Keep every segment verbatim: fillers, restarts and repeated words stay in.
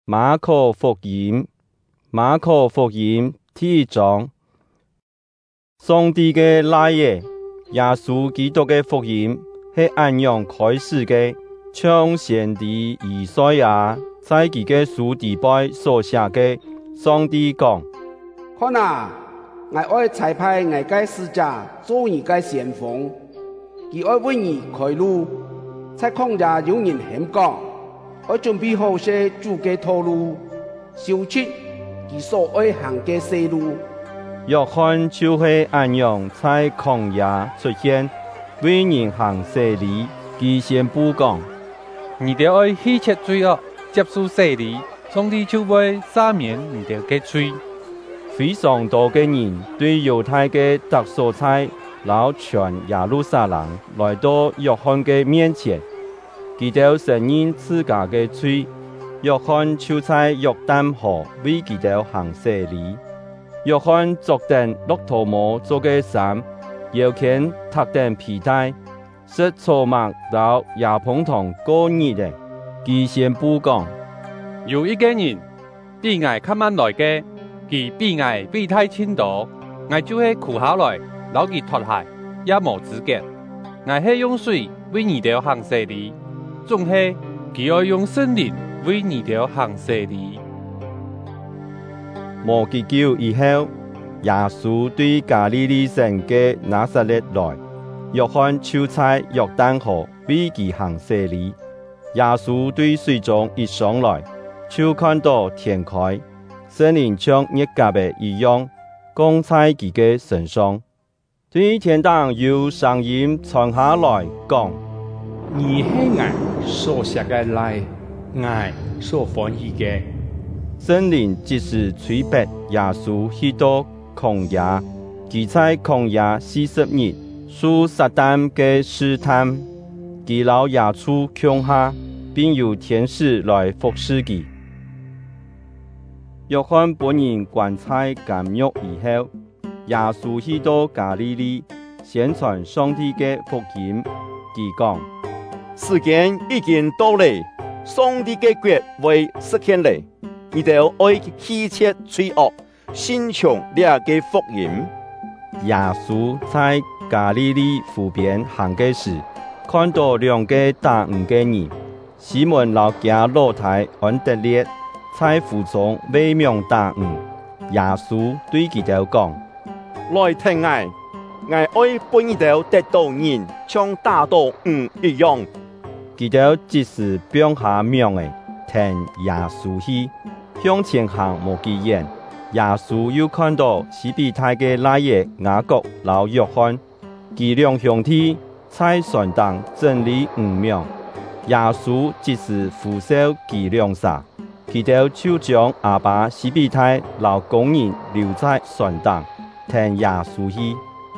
馬可福音，馬可福音第一章。上帝嘅來耶，耶穌基督嘅福音係按樣開始嘅，像先知以賽亞在佢嘅書底背所寫嘅。上帝講： 看啊，我愛差派我嘅使者做你嘅先鋒，佢愛為你開路。在曠野有人喊講，愛準備好些主嘅道路，修葺佢所愛行嘅西路。 約翰就係按樣在曠野出現，為人行洗禮。佢宣布講： 你哋愛棄絕罪惡，接受洗禮，上帝就會赦免你哋嘅罪。 非常多嘅人對猶太嘅特所在撈全耶路撒冷來到約翰嘅面前，佢哋承認自家嘅罪。約翰就在約旦河為佢哋行洗禮。約翰作定駱駝毛做嘅衫，腰間特定皮帶，是草麥到亞蓬堂過日嘅。佢宣布講： 有一個人比我較慢來嘅，佢比我備胎輕多，我就係苦下來，撈佢脫鞋，也無資格。我係用水為你哋行洗禮，總係佢要用聖靈為你哋行洗禮。 無幾久以後，耶穌對加利利城嘅拿撒勒來，約翰就在約旦河為佢行洗禮。耶穌對水中一上來，就看到天開，聖靈像日甲嘅一樣降在佢嘅身上。對天堂有聲音傳下來講： 你係我所寫嘅來，我所歡喜嘅。 聖靈即時催逼耶穌去到曠野，佢在曠野四十日，受撒旦嘅試探，佢老野豬強下，並有天使來服侍佢。約翰本人關在監獄以後，耶穌去到加利利，宣傳上帝嘅福音。佢講： 時間已經到了，上帝嘅國會實現了。你哋愛棄絕罪惡，信從呢個福音。 耶穌在加利利湖邊行嘅時，看到兩個打魚嘅人，西門老家老太安德烈在湖中為命打魚。耶穌對佢哋講： 來聽我，我愛俾你哋得到人像打到魚一樣。 佢哋即時變下命嘅，聽耶穌去。向前行無幾遠，耶穌又看到西庇太嘅拉耶雅各老約翰，佢兩兄弟在船上整理魚苗。耶穌即時呼召佢兩下，佢哋就將阿爸西庇太老工人留在船上，聽耶穌去。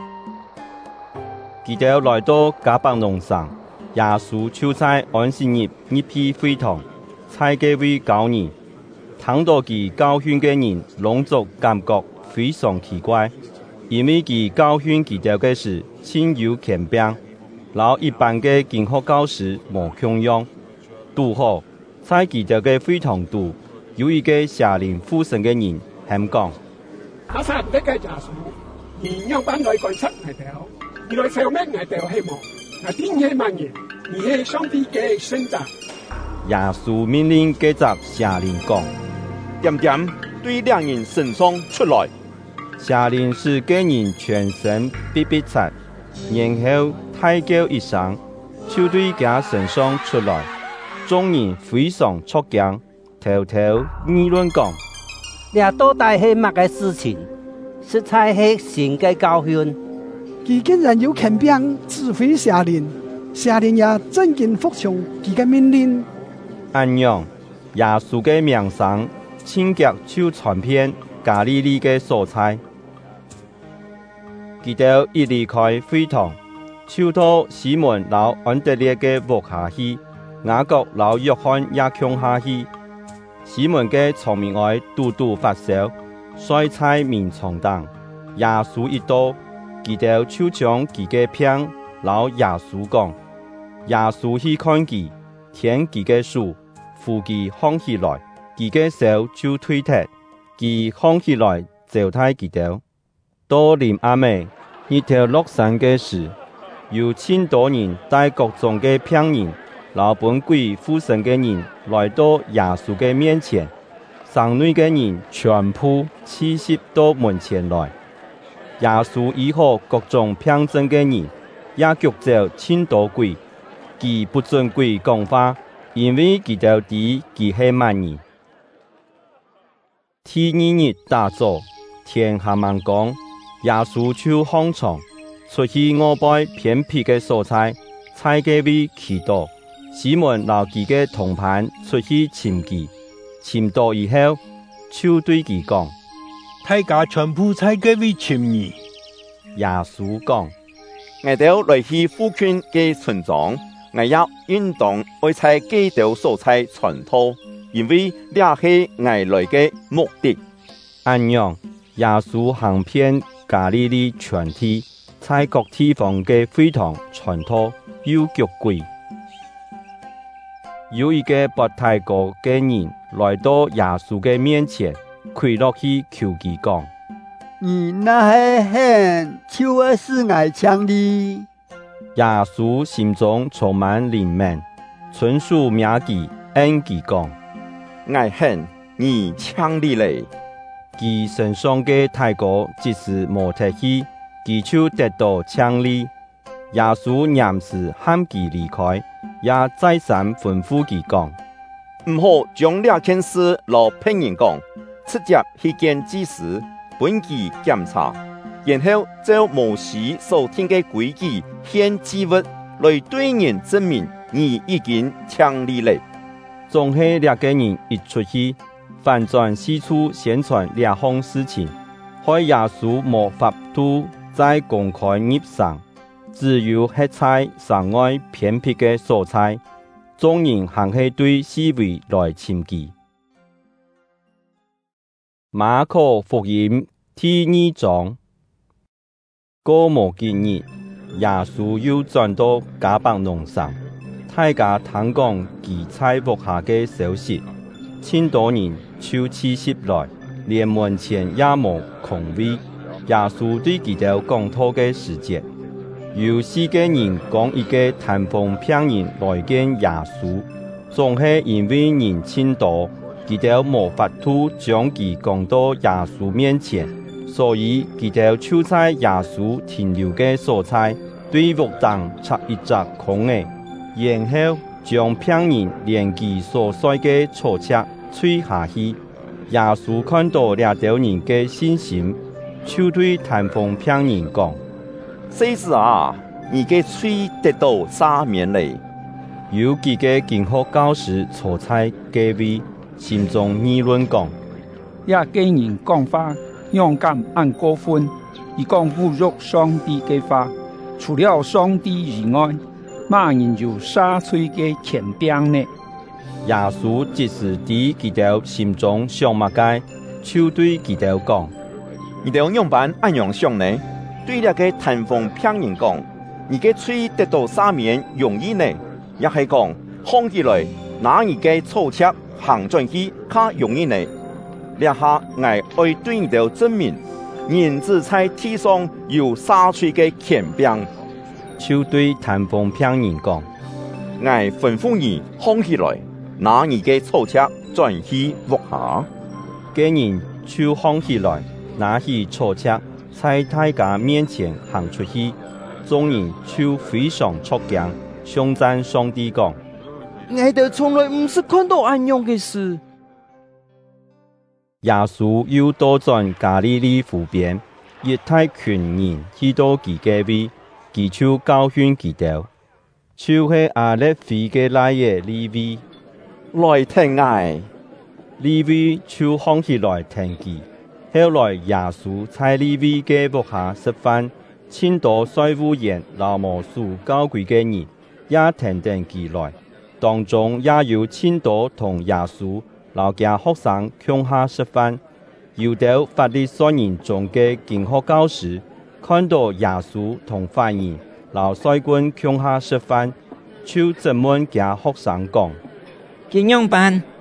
佢哋來到迦百農上，耶穌就在安息日入去會堂，在嘅位教人。聽到佢教訓嘅人，攏族感覺非常奇怪，因為佢教訓佢哋嘅事，親有權柄，老一般嘅經學教師無共樣。拄好在佢哋嘅會堂度，有一個邪靈附身嘅人喊講： 阿三唔得嘅耶穌，你讓班來觀察我哋，你來消滅我哋希望，我天野萬言，你係上帝嘅聖者。 耶穌命令嗰隻邪靈講： 點點對兩人身上出來。 邪靈使嗰人全身逼逼擦，然後大叫一聲，就對佢身上出來。眾人非常觸驚，偷偷議論講： 呢到底係乜嘅事情？實在係神嘅教訓。 佢竟然有權柄指揮邪靈，邪靈也真正服從佢嘅命令。 按樣，耶穌嘅名聲迅速就傳遍加利利嘅所在。佢哋一離開會堂，就到西門老安德烈嘅屋下去，雅各老約翰也共下去。西門嘅聰明愛拄拄發燒，摔在面床當。耶穌一到，佢哋就將佢嘅病老耶穌講。耶穌去看佢，舔佢嘅手，扶佢放起來。 佢嘅手就推脱，佢扛起來招待佢哋。到臨暗暝，日頭落山嘅時，有千多人帶各種嘅病人、老本鬼附身嘅人來到耶穌嘅面前，城內嘅人全部齊集到門前來。耶穌醫好各種病症嘅人，也腳走千多鬼，佢不准鬼講話，因為佢哋知佢係萬人。第二日大早，天還蒙光，耶穌就上床，出去外邊偏僻嘅所在，在嗰位祈禱。西門留佢嘅同伴出去尋佢，尋到以後，就對佢講： 大家全部在嗰位尋你。 耶穌講： 我哋來去附近嘅村莊，我也應當愛在基督所在傳道，因為這係我來嘅目的。 按樣，耶穌行遍加利利全地，在各地方嘅會堂傳道，又腳鬼。有一個不太高嘅人來到耶穌嘅面前，跪落去求佢講： 你那係很就係是愛強的。 耶穌心中充滿憐憫，純屬名記，恩佢講： 愛恨你強力嘞。 佢身上嘅太高即使無提起，佢就得到強力。耶穌嚴時喊佢離開，也再三吩咐佢講： 唔好將這件事老病人講，直接去見祭司，本佢檢查，然後照摩西所聽嘅規矩獻祭物，來對人證明你已經強力嘞。 總係兩個人一出去，反轉四處宣傳兩項事情，害耶穌無法度在公開入城。只有喺在城外偏僻嘅所在，眾人行起對四圍來尋佢。馬可福音第二章。過無幾日，耶穌又轉到迦百農城，大家聽講佢在屋下嘅消息，千多人就齊集來，連門前也無空位。耶穌對佢哋講道嘅時節，有四個人講一個癱風病人來見耶穌，總係因為人千多，佢哋無法度將佢講到耶穌面前，所以佢哋就在耶穌停留嘅所在，對屋頂插一隻空嘅，然後將病人連佢所睡嘅坐車吹下去。耶穌看到這條人嘅信心，就對癱風病人講： 先生啊，你嘅罪得到赦免嘞。 有幾個經學教師坐在隔位，心中議論講： 也嘅人講話勇敢按過分，而講侮辱上帝嘅話，除了上帝以外，乜人有殺罪嘅權柄呢？ 耶穌即時知佢哋心中想乜嘅，就對佢哋講： 你哋用辦按樣想呢？對那個癱風病人講，你嘅罪得到赦免容易呢？也係講，看起來拿你嘅錯車行轉去較容易呢？這下我愛對你哋證明，人子在地上有殺罪嘅權柄。 就對癱風病人講： 我吩咐你看起來，拿你嘅錯車轉去屋下。 個人就看起來，拿起錯車，在大家面前行出去，眾人就非常觸驚，頌讚上帝講： 我哋從來唔是看到安樣嘅事。 耶穌又到轉加利利湖邊，一大群人去到佢嗰位，佢就教訓佢哋，就是亞勒腓嘅奶爺利未， 來聽我。 利未就看起來聽佢。後來耶穌在利未嘅屋下食飯，千多稅務員、老魔術交鬼嘅人也聽聽佢來，當中也有千多同耶穌老家學生共下食飯。有啲法利賽人中嘅經學教師看到耶穌同犯人老稅官共下食飯，就質問家學生講： 點樣辦？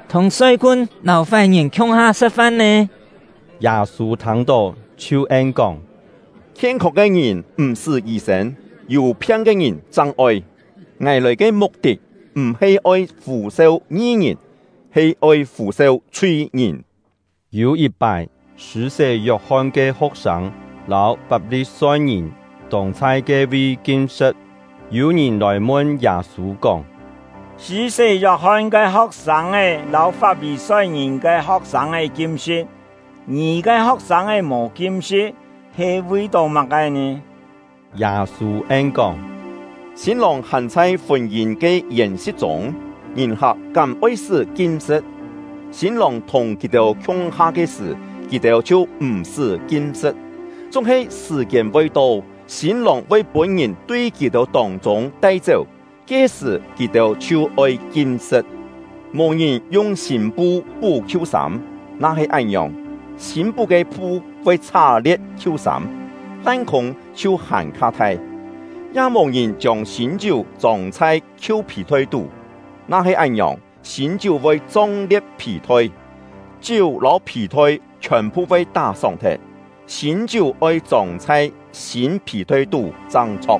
同衰君留犯人共下食飯呢？ 耶穌聽到就應講： 天國嘅人唔是醫生，有騙嘅人真愛。我來嘅目的唔係愛扶受義人，係愛扶受罪人。 有一擺，施洗約翰嘅學生，老法利賽人同在嘅位禁食，有人來問耶穌講： 施洗約翰嘅學生嘅老法利賽人嘅學生嘅禁食，你嘅學生嘅無禁食，係為到乜嘅呢？ 耶穌應講： 新郎行在婚宴嘅宴席中，人客咁愛使禁食。新郎同佢哋共下嘅事，佢哋就唔是禁食。總係時間未到，新郎為本人對佢哋當中帶走，這時佢哋就愛禁食。無人用新布補舊衫，那係一樣。新布嘅布會擦裂舊衫，但空就行卡太。也無人將新酒裝在舊皮袋度，那係一樣。新酒會裝裂皮袋，酒老皮袋全部會打上去。新酒會裝在新皮袋度裝錯。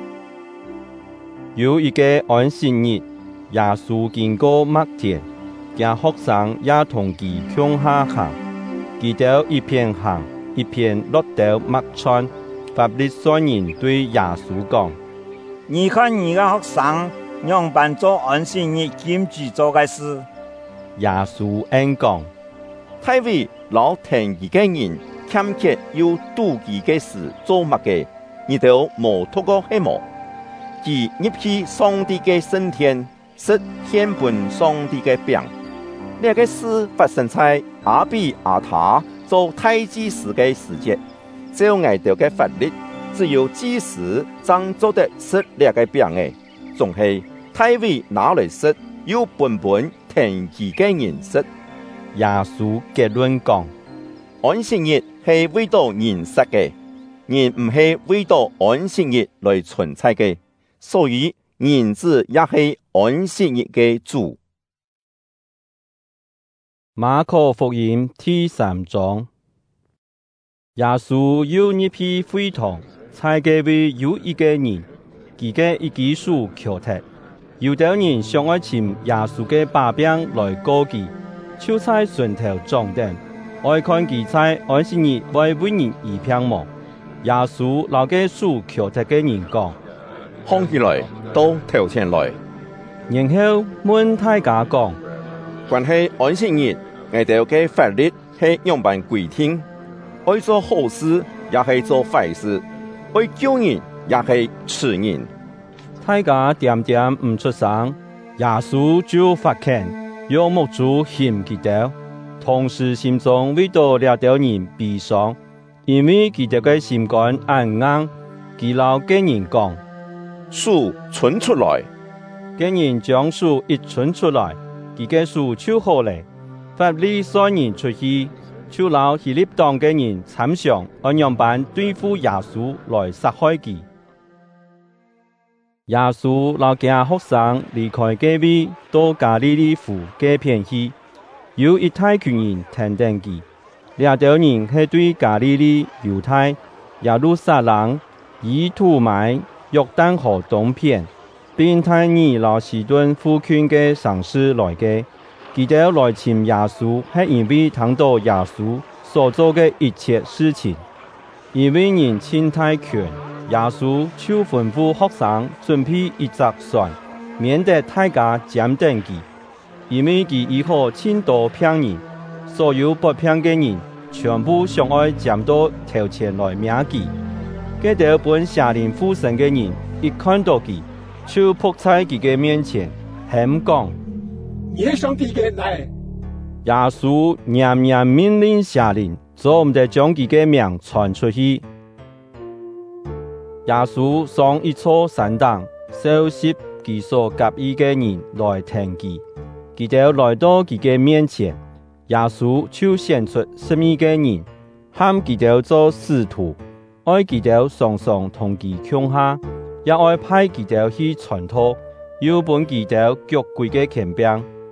有一個安息日，耶穌經過麥田，家學生也同佢向下行。佢哋一邊行一邊落到麥川。法利賽人對耶穌講： 你看你個學生樣辦做安息日禁止做嘅事。 耶穌應講： 太尉老聽一個人欠缺要妒忌嘅事做乜嘅，你都無讀過係無？佢入去上帝嘅聖殿，食獻本上帝嘅餅。呢個事發生在亞比亞他做大祭司嘅時節，照我哋嘅法律，只有祭司才做得食呢個餅嘅。仲係太尉拿來食，要本本聽佢嘅人食。 耶穌結論講： 安息日係為到人食嘅，人唔係為到安息日來存在嘅，所以人子也係安息日嘅主。 馬可福音第三章，耶穌要入去會堂，在嗰位有一個人，佢嘅一隻手瘸脫，有啲人想愛請耶穌嘅把柄來告佢，就在船頭裝訂，愛看佢在安息日為為人而平忙。耶穌留嘅手瘸脫嘅人講： 看起來到頭前來。 然後問大家講： 關係安息日，我哋嘅法律係樣辦規定，愛做好事也係做壞事，愛救人也係吃人。 大家點點唔出聲，耶穌就發拳，用木柱砍佢哋，同時心中為到了啲人悲傷，因為佢哋嘅心肝硬硬。佢老嘅人講： 樹伸出來。 嘅人將樹一伸出來，佢嘅樹就好咧。法利賽人出去，就老希律黨嘅人參詳，按樣辦對付耶穌來殺害佢。耶穌老家學生離開嗰位到加利利湖嘅片去，有一大群人聽等佢。呢啲人係對加利利、猶太、耶路撒冷、以土買、約旦河東片，並泰爾老西頓附近嘅城市來嘅。佢哋來尋耶穌，係因為聽到耶穌所做嘅一切事情。因為人親太權，耶穌就吩咐學生準備一隻船，免得大家佔等佢。因為佢以後親多騙人，所有不騙嘅人全部想愛佔到頭前來命佢。嗰啲本邪靈附身嘅人一看到佢，就撲在佢嘅面前，喊講： 你係上帝嘅嚟。 耶穌嚴嚴命令邪靈，做唔得將佢嘅名傳出去。耶穌上一座山頂，收拾佢所夾意嘅人來聽佢。佢哋來到佢嘅面前，耶穌就選出十二個人，喊佢哋做使徒，愛佢哋常常同佢共下，也愛派佢哋去傳道，要本佢哋腳跪嘅權柄。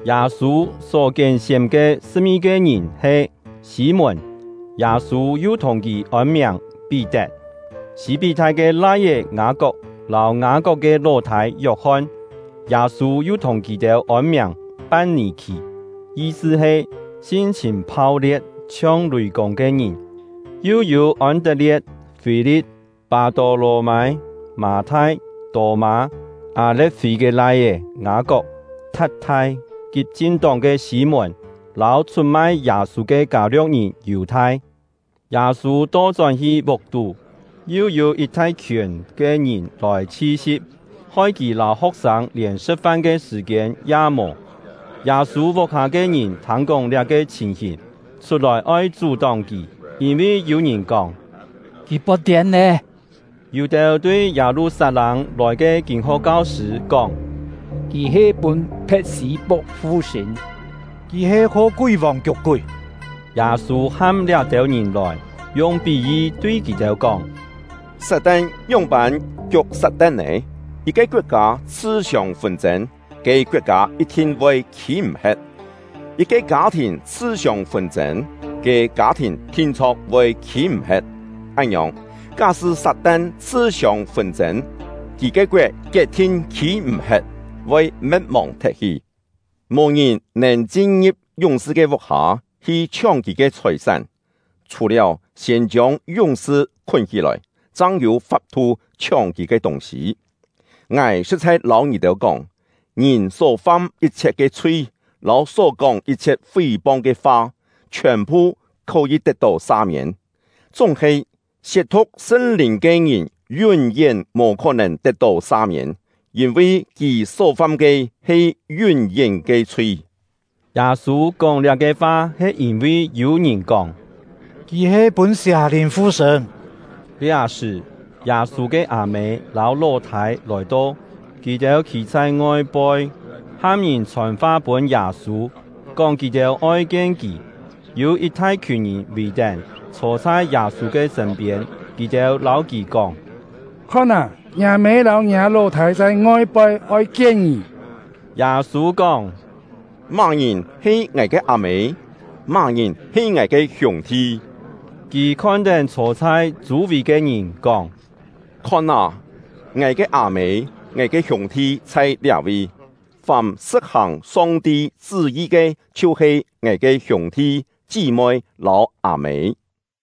耶穌所揀選嘅十二個人係西門，耶穌又同佢安名彼得；西庇太嘅拉爺雅各，老雅各嘅老太約翰，耶穌又同佢哋安名班尼奇，意思係性情暴烈、像雷公嘅人。又有安德烈、腓力、巴多羅買、馬太、多馬、阿勒腓嘅拉爺雅各、塔太、及戰黨嘅西門，老出賣耶穌嘅加略人猶太。耶穌多轉去木度，又有一大群嘅人來刺殺，開佢老學生連食飯嘅時間也冇。耶穌屋下嘅人聽講呢個情形，出來愛阻擋佢，因為有人講佢不點呢。 猶大對耶路撒冷來嘅經學教師講， 佢係本撇死博夫神， 佢係可鬼王腳鬼。 耶穌喊兩條人來，用比喻對佢哋講： 撒旦用辦腳撒旦呢？一個國家思想紛爭，嘅國家一天會起唔起；一個家庭思想紛爭，嘅家庭天錯會起唔起。咁樣，假使撒旦思想紛爭，幾個國嘅天起唔起，會滅亡脫去。無人能進入勇士嘅屋下去搶佢嘅財產，除了先將勇士捆起來，才有法度搶佢嘅東西。我實在老二哋講，人所犯一切嘅罪，老所講一切誹謗嘅話，全部可以得到赦免。總係褻瀆聖靈嘅人，永遠冇可能得到赦免，因為佢所犯嘅係永遠嘅罪。 耶穌講呢個話係因為有人講， 佢係本下靈父神。 呢也是耶穌嘅阿妹老老太來到，佢哋企在外背，喊人傳話本耶穌，講佢哋愛見佢，有一大群人圍等，坐在耶穌嘅身邊，佢哋老佢講： 看啊，阿妹老阿老太在外背愛見你。 耶穌講： 罵人係我嘅阿妹，罵人係我嘅兄弟。 佢看見坐在主位嘅人講： 看啊，我嘅阿妹，我嘅兄弟在兩位，凡實行上帝旨意嘅，就係我嘅兄弟姊妹老阿妹。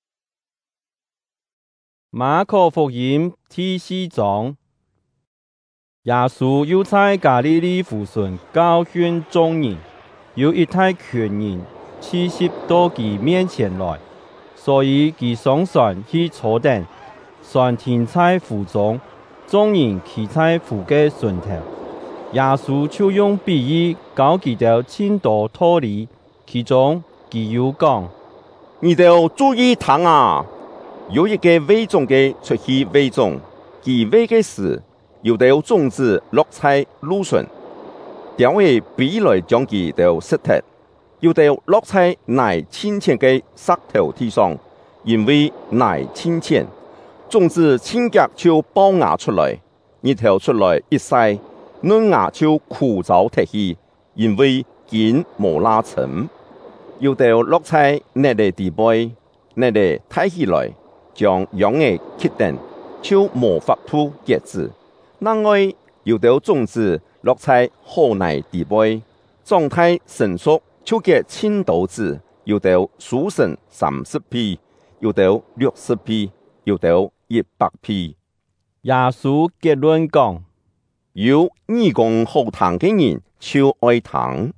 馬可福音第四章，耶穌又在加利利附近教訓眾人，有一大群人刺殺到佢面前來，所以佢上船去坐等，船停在湖中，眾人企在湖嘅船頭。耶穌就用比喻教佢哋遷到道理，其中佢又講： 你哋注意聽啊！有一個為種嘅出去為種，佢為嘅事，有啲種子落在路上，點會比來將佢哋識得；有啲落在乃清淺嘅石頭地上，因為乃清淺，種子輕腳就爆芽出來，日頭出來一曬，嫩芽就枯燥脫去，因為見無拉塵。有啲落在泥地地背，泥地抬起來，將秧嘅結定，就無法度結子。另外有啲種子落在好泥地背，狀態成熟，就結青豆子，有啲熟成三十批，有啲六十批，有啲一百批。 耶穌結論講： 有義工好聽嘅人就愛聽。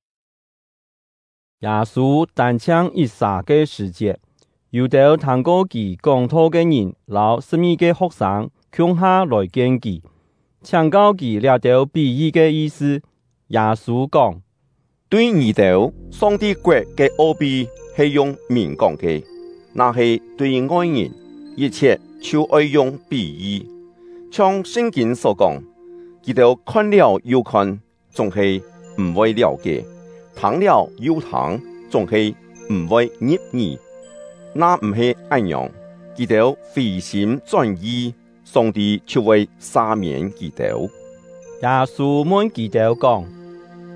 耶穌單槍一殺嘅時節，有啲聽過佢講道嘅人，老十二個學生共下來見佢，請教佢了條比喻嘅意思。耶穌講： 對你哋上帝國嘅奧秘係用明講嘅，那係對外人一切就愛用比喻。像聖經所講，佢哋看了又看，仲係唔會了解；聽了又聽，仲係唔會入耳。那唔係咁樣，佢哋回心轉意，上帝就會赦免佢哋。 耶穌問佢哋講：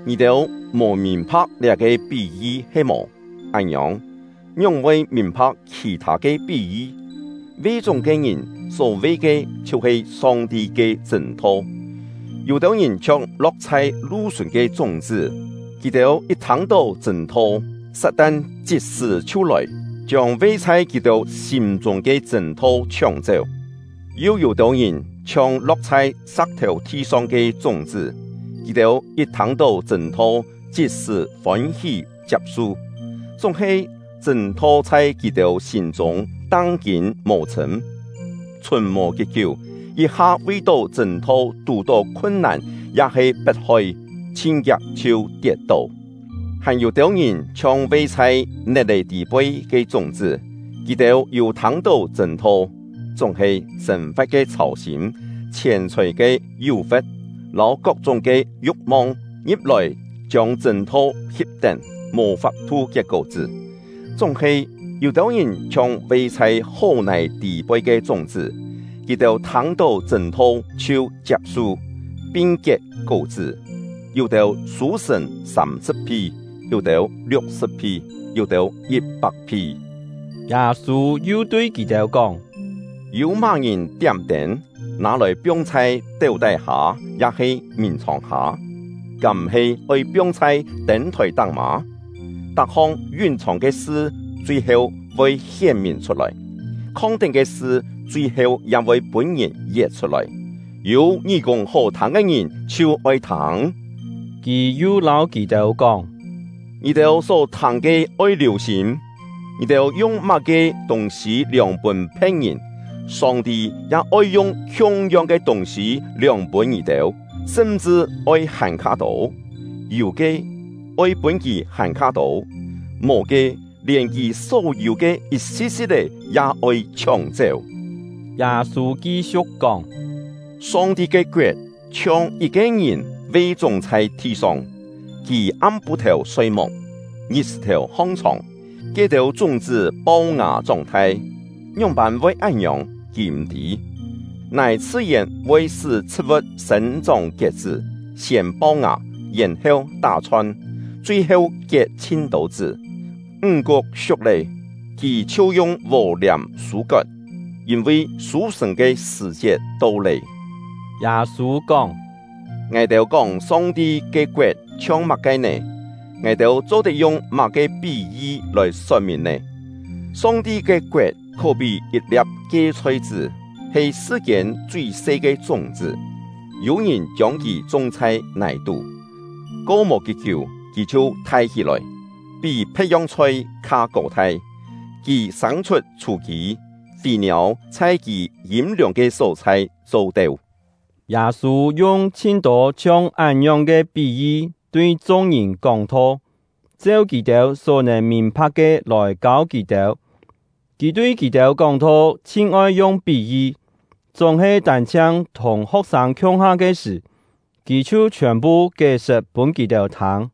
你哋無明白呢個比喻係無？按樣，讓為明白其他嘅比喻，為眾嘅人所為嘅就係上帝嘅淨土。有啲人將落在路上嘅種子，佢哋一聽到淨土，撒旦即時出來，將為在佢哋心中嘅淨土搶走。又有啲人將落在石頭地上嘅種子，佢哋一聽到淨土，即時歡喜接受。總係淨土在佢哋心中當見無成，春末結久，一下遇到淨土遇到困難，也係不開，千腳就跌倒。還有啲人將為在熱力地杯嘅種子，佢哋又聽到淨土，總係神法嘅操心、錢財嘅誘惑，攞各種嘅慾望入來，將淨土協定。無法吐嘅果子，總係有啲人將為在好泥地杯嘅種子，佢哋聽到淨土就接受並結果子，有啲數成三十批，有啲六十批，有啲一百批。 耶穌又對佢哋講： 有乜人點燈拿來放在斗底下，也係面床下，咁係愛放在燈台當嘛？各項隱藏嘅事，最後會顯明出來；肯定嘅事，最後也會本然現出來。有耳講好聽嘅人，就愛聽。 佢又老佢哋講： 你哋所聽嘅愛留心，你哋用乜嘅東西兩本聘人，上帝也愛用同樣嘅東西兩本你哋，甚至愛限卡到，有嘅。愛本其限卡到，無嘅連其所有嘅一絲絲嘅也愛搶走。 耶穌繼續講： 上帝嘅國像一個人為種在地上，其暗布頭碎木，日頭康長，結到種子包芽狀態，樣板為安陽鹽地，乃此人為使植物生長結子，先包芽，然後打穿。最後結青豆子，五穀熟嚟，其就用禾籃疏割，因為屬神嘅時節到嚟。 耶穌講： 我哋講上帝嘅國像乜嘅呢？我哋做得用乜嘅比喻來說明呢？上帝嘅國可比一粒芥菜籽，係世間最細嘅種子。有人將其種在泥土，過冇結久。佢就抬起來，比培養菜卡高大，佢生出雛枝，飛鳥採其陰涼嘅蔬菜做到。 耶穌用千多像安樣嘅比喻對眾人講道，照佢哋所能明白嘅來教佢哋。佢對佢哋講道，親愛用比喻，總係單槍同學生講下嘅事，佢就全部解釋本佢哋聽。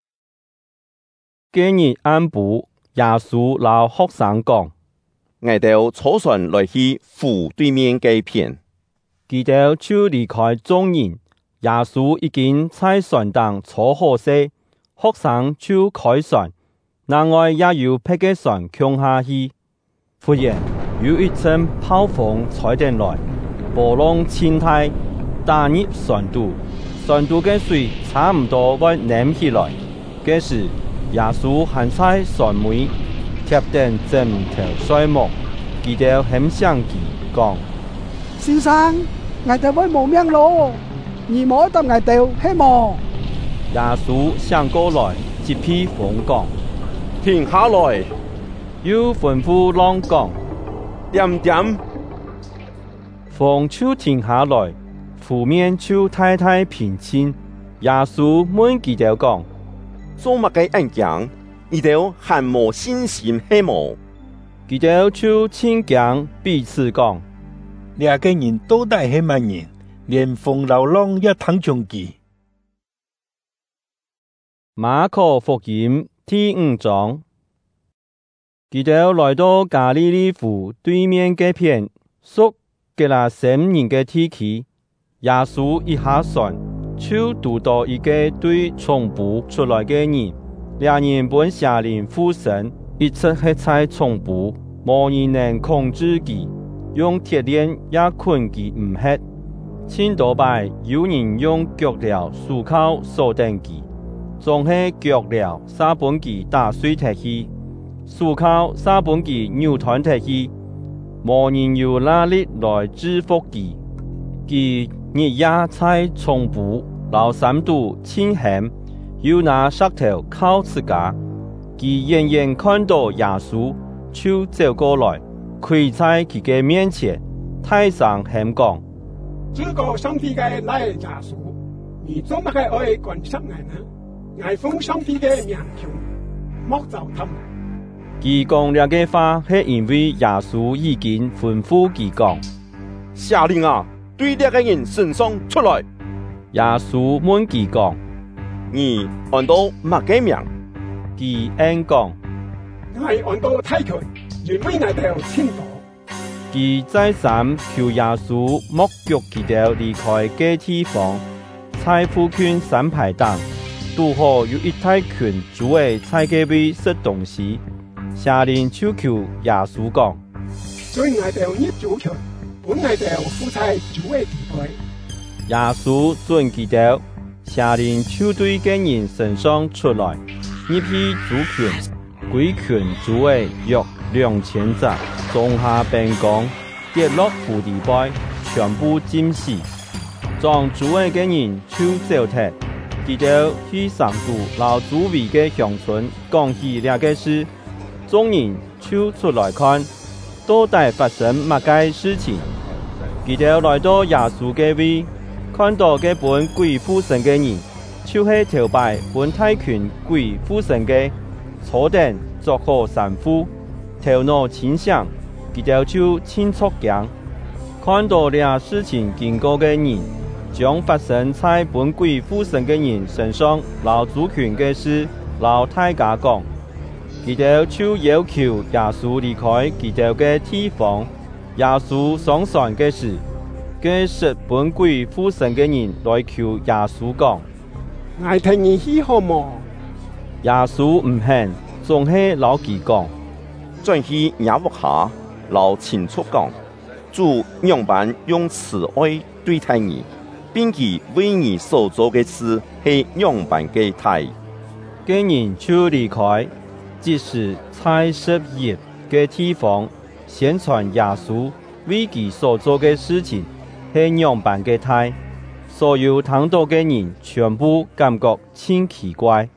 今日安布，耶穌老學生講： 我哋坐船來去湖對面嘅片， 佢哋就離開眾人。耶穌已經在船上坐好些，學生就開船，另外也有別嘅船向下去。忽然有一陣暴風吹進來，波浪千大，打入船肚，船肚嘅水差唔多會淹起來。這時耶穌還在船尾貼定枕頭睡夢，佢哋很想佢講： 先生，我哋會冇命咯，你冇得我哋希望。 耶穌想過來，接批風講： 停下來。 又吩咐浪講： 點點。 風就停下來，湖面就太太平靜。耶穌問佢哋講： 做乜嘅人講？你哋還冇信心係冇？ 佢哋就親講彼此講： 兩個人到底係乜人？連風流浪也聽從佢。 馬可福音第五章，佢哋來到加利利湖對面嘅片，屬吉拉森人嘅地區。耶穌一下船， 就读到一个对从部出来的人，两人本下令附身，一直黑在从部，无人能控制佢，用铁链也困佢唔黑。千多擺有人用腳鐐束靠鎖定佢，總係腳鐐沙本佢打碎踢去，束靠沙本佢扭斷踢去，無人有能力來制服佢。佢日夜在從部老三度清險，又拿石頭敲自家。佢遠遠看到耶穌，就走過來，跪在佢嘅面前，大聲喊講： 這個上帝嘅來耶穌，你做乜嘅愛關心我呢？我奉上帝嘅名求，莫走他們。 佢講呢個話係因為耶穌已經吩咐佢講： 下令啊，對呢個人身上出來。 耶穌問佢講： 你按到乜嘅名？ 佢應講： 我按到太強，因為我哋有清楚。 佢再三求耶穌莫腳佢哋離開嘅地方，在附近三排檔，拄好有一大群主位在嗰邊食東西，下令就求耶穌講： 所以我哋有一組群，本我哋有負責主位地位。 耶穌准佢哋，下令就對嘅人身上出來，一批主群，歸群主位約兩千隻。中下病講跌落湖地擺，全部浸死。撞主位嘅人就走脫，佢哋去上都老周圍嘅鄉村講起呢個事，眾人就出來看，到底發生乜嘅事情。佢哋來到耶穌嘅位，看到嘅本鬼附身嘅人，就是頭擺本大群鬼附身嘅，坐定作好三副，頭腦清醒。佢哋就清楚講，看到呢事情經過嘅人，將發生在本鬼附身嘅人身上老主權嘅事，老大家講。佢哋就要求耶穌離開佢哋嘅地方。耶穌相信嘅事，嘅使本鬼附身嘅人來求耶穌講： 我聽你去好冇？ 耶穌唔肯，總係老佢講， 轉去也屋下。老清楚講，主樣板用慈愛對待你，並其為你所做嘅事係樣板嘅態。 嘅人就離開，即使在十業嘅地方宣傳耶穌為其所做嘅事情係樣板嘅態，所有聽到嘅人全部感覺真奇怪。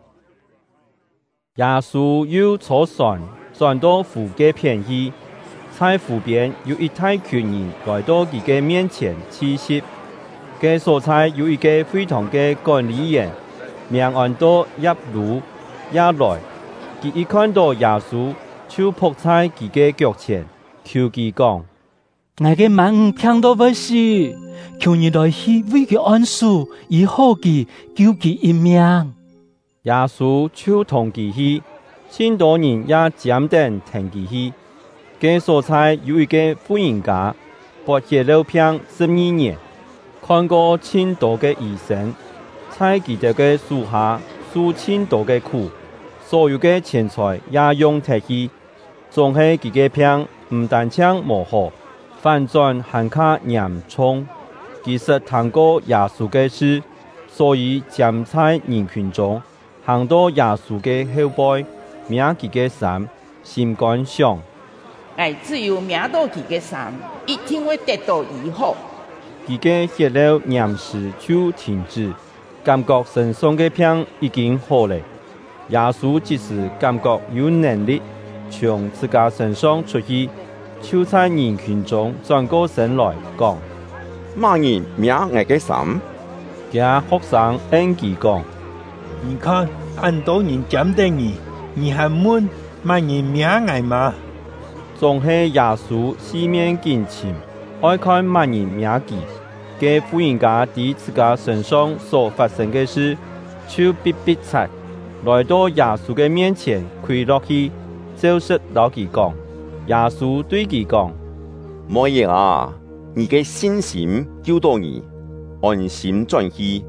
耶穌又坐船轉到湖嘅邊去。在湖邊有一大群人來到佢嘅面前刺食，嘅所在有一個非常嘅管理員，名按到耶路也來，佢一看到耶穌，就仆在佢嘅腳前，求佢講： 我嘅萬聽到嘅事，求你來去為佢安舒，以好佢救佢一命。 耶穌就同佢去，千多人也站定聽佢去。嘅所在有一個婦人家，跋血流病十二年，看過千多嘅醫生，在佢哋嘅手下受千多嘅苦，所有嘅錢財也用脫去，總係佢嘅病唔但止無好，反轉還加嚴重。其實聽過耶穌嘅事，所以站在人群中，行到耶穌嘅後背，命佢嘅心，心肝想。 哎，只有命到佢嘅心，一定會得到醫好。 佢嘅血流嚴時就停止，感覺身上嘅病已經好了。耶穌即時感覺有能力從自家身上出去，就在人群中轉過身來講： 乜人命我嘅心？ 佢學生應佢講： 你看，很多人站定你，你還問乜人命我嗎？ 總係耶穌四面見情，愛看萬人命記，嘅婦人家對自家身上所發生嘅事，就逼逼切，來到耶穌嘅面前跪落去，就是老佢講。耶穌對佢講： 冇嘢啊，你嘅信心救到你，安心轉去，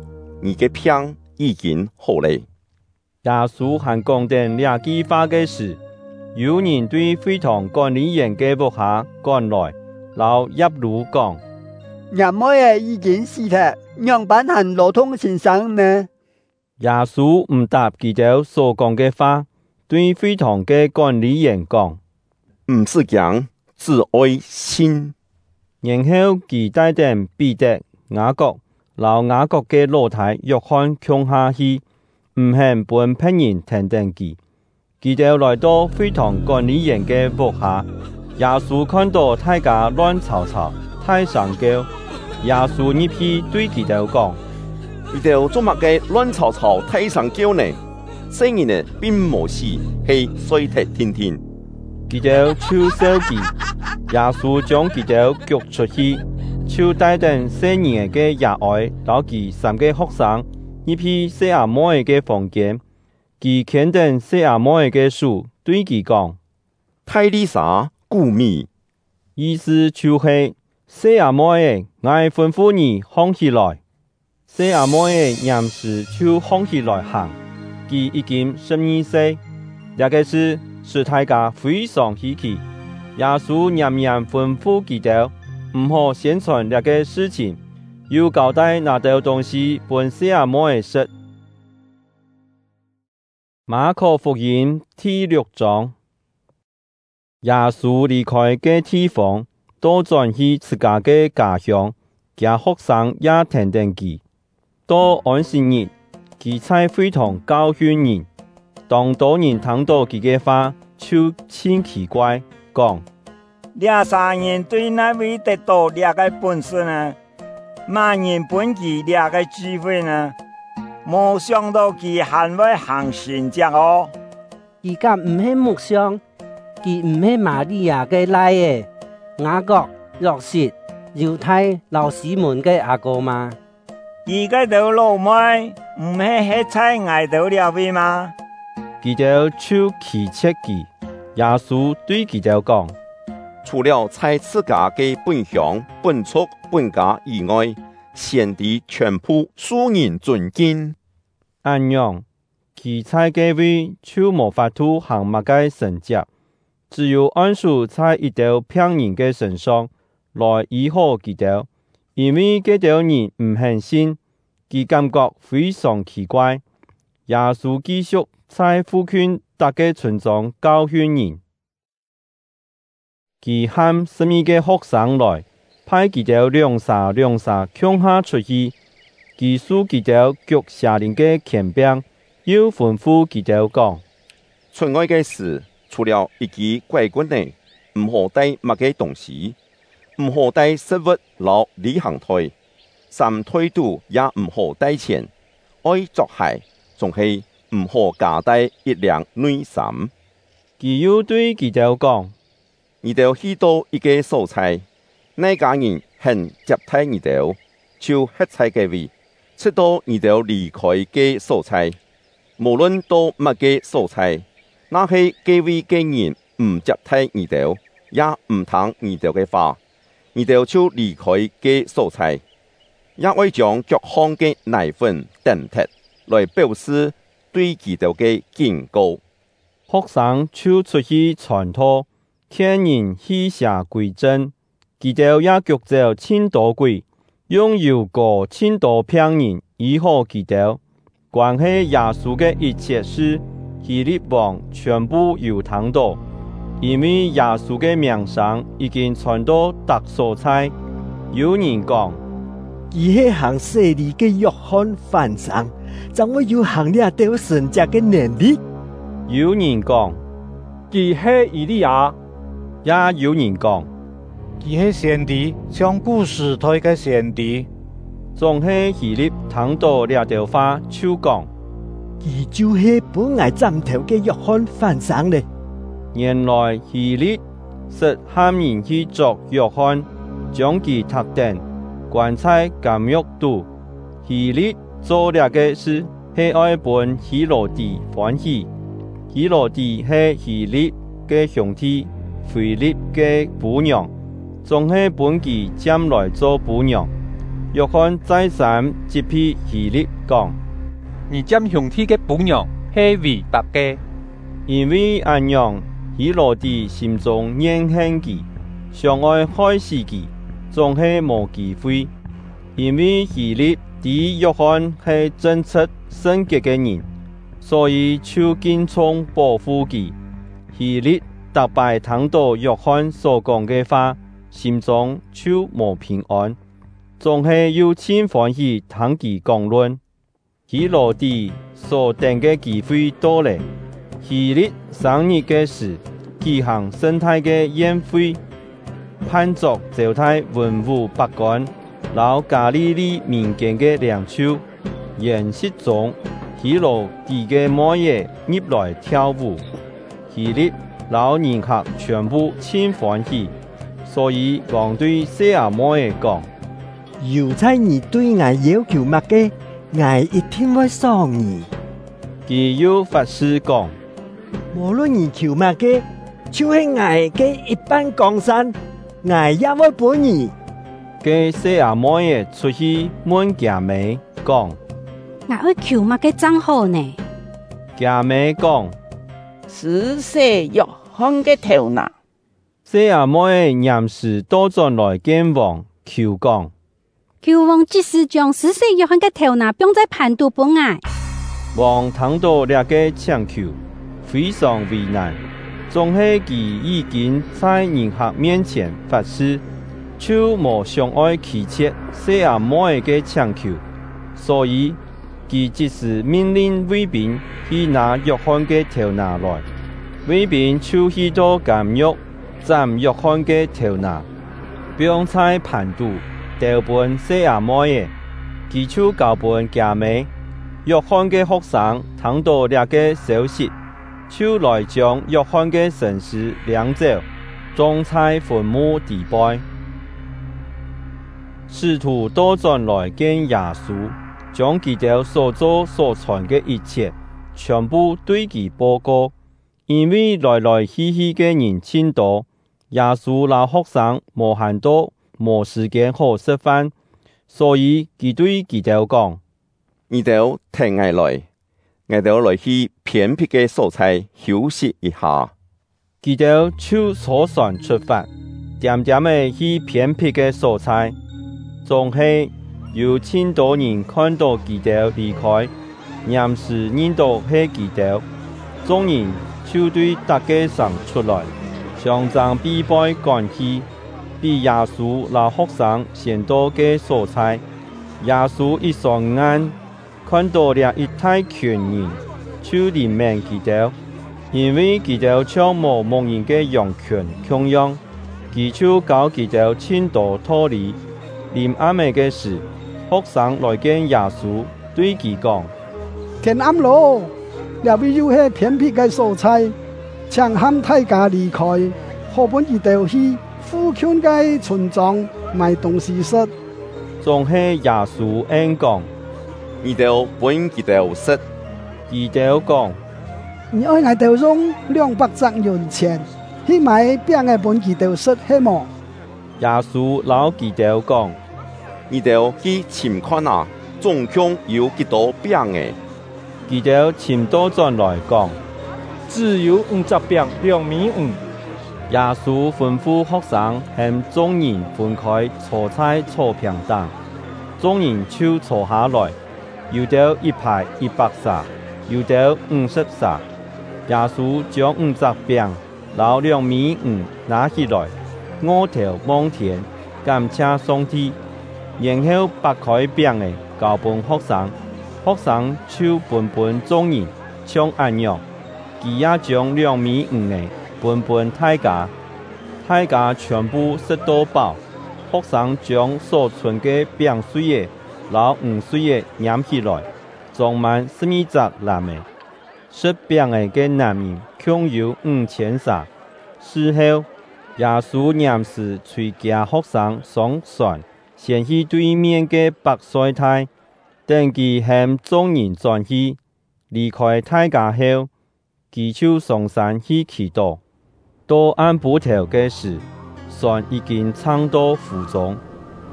你嘅病已經好了。 耶穌還講定兩句話嘅時，有人對會堂管理員嘅部下趕來，老耶路講： 亞妹嘅已經死咗，樣板行羅通先生呢？ 耶穌唔答佢哋所講嘅話，對會堂嘅管理員講： 唔是講，只愛信。 然後佢帶定彼得、雅各，老雅各嘅老太約翰窮下去，唔肯本別人聽定佢。佢哋來到會堂管理員嘅部下，耶穌看到大家亂吵吵，太上叫，耶穌入去對佢哋講： 佢哋做乜嘅亂吵吵，太上叫呢？聖人呢並冇死，係衰踢天天。 佢哋就笑佢，耶穌將佢哋腳出去，就帶定四年嘅廿愛，老佢三個學生入去四阿妹嘅房間。佢牽定四阿妹嘅手，對佢講： 泰麗莎古米， 意思就是四阿妹，我吩咐你放起來。四阿妹嘅言時就放起來行。佢已經十二歲，這個事使大家非常稀奇。耶穌嚴嚴吩咐佢哋唔好宣傳這個事情，要交代那道東西本四阿妹食。馬可福音第六章，耶穌離開嘅地方，都轉去自家嘅家鄉，家學生也聽定佢。到安息日，佢在會堂教訓人，當多人聽到佢嘅話，就很奇怪，講： 這三人對那位得到這個本事呢？萬人本佢這個智慧呢？冇想到佢還會行神蹟哦！ 而家唔係木匠，佢唔係瑪利亞嘅奶嘅雅各、約瑟、猶太、老西門嘅阿哥嘛？ 而家條老妹唔係喺在挨到了位嗎？ 佢哋就奇切佢，耶穌對佢哋講： 除了在自家嘅本鄉、本族、本家以外，先帝全部受人尊敬。 按樣，佢在嘅位就無法度行乜嘅神蹟，只有安數在一條病人嘅身上來醫好佢哋，因為嗰條人唔肯信，佢感覺非常奇怪。耶穌繼續在附近大個村莊教訓人，佢喊十二個學生來，派佢哋兩三兩三強下出去。佢使佢哋腳下令嘅權柄，又吩咐佢哋講： 村外嘅事，除了一支拐棍呢，唔好帶乜嘅東西，唔好帶食物老旅行袋，三推度也唔好帶錢，愛作鞋，仲係唔好加帶一輛內衫。 佢又對佢哋講： 你哋去到一個所在，那家人很接待你哋，就吃菜嘅位。直到你哋離開嘅所在，無論到乜嘅所在，那些幾位嘅人唔接待你哋，也唔聽你哋嘅話，你哋就離開嘅所在，也會將各項嘅奶粉等貼來表示對佢哋嘅警告。 學生就出去傳道，勸人以下歸正，佢哋也腳走千多鬼。用油膏千多病人醫好佢哋，關係耶穌嘅一切事，希律王全部有聽到，因為耶穌嘅名聲已經傳到各所在。有人講： 佢係行洗禮嘅約翰範生，怎會有行呢條神蹟嘅能力？ 有人講： 佢係以利亞。 也有人講： 佢係先帝，上古時代嘅先帝。 總係希律聽到呢條話，就講： 佢就係本來斬頭嘅約翰範生咧。 原來希律是喊人去捉約翰，將佢特定關在監獄度。希律做呢個事係愛本希羅地歡喜。希羅地係希律嘅兄弟，腓力嘅姑娘。總係本佢將來做伴娘， 約翰再三責備希律講： 你將兄弟嘅本樣係為白嘅， 因為安樣希羅地心中怨恨佢，想愛害死佢，總係無機會。因為希律知約翰係正直聖潔嘅人，所以就堅從保護佢。希律特別聽到約翰所講嘅話，心中就無平安，總係要千歡喜聽佢講論。希羅地所等嘅機會到嚟，希律生日嘅時，舉行盛大嘅宴會，盼着招待文武百官，老加利利民間嘅領袖。宴席中，希羅地嘅妹爺入來跳舞，希律老人客全部千歡喜，所以講對細阿妹爺講： 猶太人對我要求乜嘅，我一定會爽你。 佢又發誓講： 無論你求乜嘅，就是我嘅一半江山，我也會幫你。 嘅細阿妹爺出去問家妹講： 我會求乜嘅真好呢？ 家妹講： 是寫約翰嘅頭拿。 細阿妹爺臨時多轉來見王，求講： 求王即時將施洗約翰嘅頭拿放在盤肚本外。 王聽到這個請求，非常為難，總係佢已經在人客面前發誓，就無想愛拒絕細阿妹嘅請求，所以佢即時命令衛兵去拿約翰嘅頭拿來。衛兵就去到監獄斬約翰嘅頭拿，放在盤肚，交本細阿妹嘅，佢就交本家妹。約翰嘅學生聽到這個消息，就來將約翰嘅神屍領走，葬在墳墓地拜。使徒多轉來見耶穌，將佢哋所做所傳嘅一切，全部對佢報告。因為來來去去嘅人千多，耶穌老學生無限多，無時間好食飯，所以佢對佢哋講： 你哋聽我來，我哋來去偏僻嘅所在休息一下。 佢哋就坐船出發，點點嘅去偏僻嘅所在。總係有千多人看到佢哋離開，臨時認到係佢哋，眾人就對大街上出來，將將必敗趕去，比耶穌老學生先到嘅所在。耶穌一雙眼看到了一大群人，就憐憫佢哋，因為佢哋像無牧人嘅羊群同樣，佢就教佢哋千多脫離。臨暗暝嘅時，學生來見耶穌，對佢講： 天暗咯，這位又係偏僻嘅所在，請喊大家離開，好本佢哋去附近嘅村莊買東西食。 仲係耶穌應講： 你哋本佢哋食。 佢哋講： 你愛我哋用兩百隻銀錢去買餅嘅本佢哋食，係麼？ 耶穌老佢哋講： 你哋去尋看啊，總共有幾多餅嘅？ 佢哋尋多轉來講： 只有五隻餅，兩米五。 耶穌吩咐學生向眾人分開坐在草坪上，眾人就坐下來，有的一排一百撒，有的五十撒。耶穌將五隻餅、老兩米五拿起來，我頭望天，感謝上帝，然後擘開餅嘅交給學生，學生就分分眾人，像按樣，佢也將兩米五嘅分分大家，大家全部食到飽。學生將所存嘅餅碎嘅、老五碎嘅攬起來，裝滿十二隻籃嘅。食餅嘅嘅男人共有五千撒。事後，耶穌臨時隨家學生上船，先去對面嘅伯賽大，等佢向眾人轉去，離開大家後，佢就上山去祈禱。到暗晡頭嘅時，船已經撐到湖中，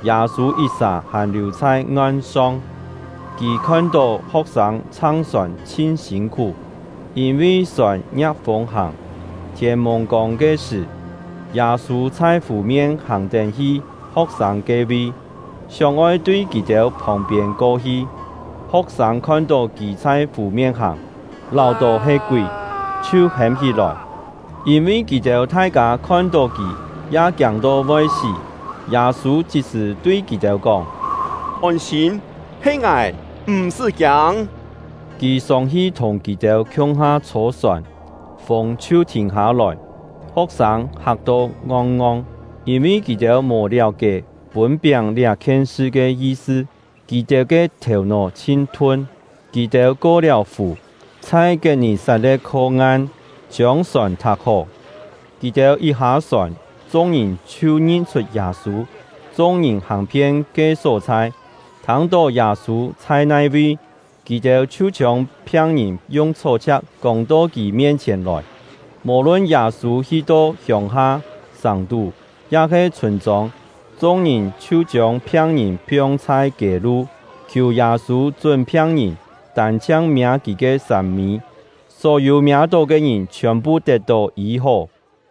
耶穌一撒還留在岸上，佢看到學生撐船真辛苦，因為船逆風行。天蒙光嘅時，耶穌在湖面行定去學生嘅位，想愛對佢哋旁邊過去。學生看到佢在湖面行，流到係鬼，就喊起來，因為佢哋大家看到佢也驚到會死。耶穌即時對佢哋講： 安心，係我，唔是驚。 佢上去同佢哋向下坐船，風就停下來。學生嚇到戇戇，因為佢哋冇了解本餅兩件事嘅意思。佢哋嘅頭腦清頓，佢哋過了湖，在吉尼撒勒靠岸，將船踏好。佢哋一下船，眾人就認出耶穌。眾人行遍嘅所在，聽到耶穌在那位，佢哋就將病人用草冊扛到佢面前來。無論耶穌去到鄉下、省都，也是村莊，眾人就將病人放在街路，求耶穌准病人但將命佢嘅生命。所有命到嘅人全部得到醫好。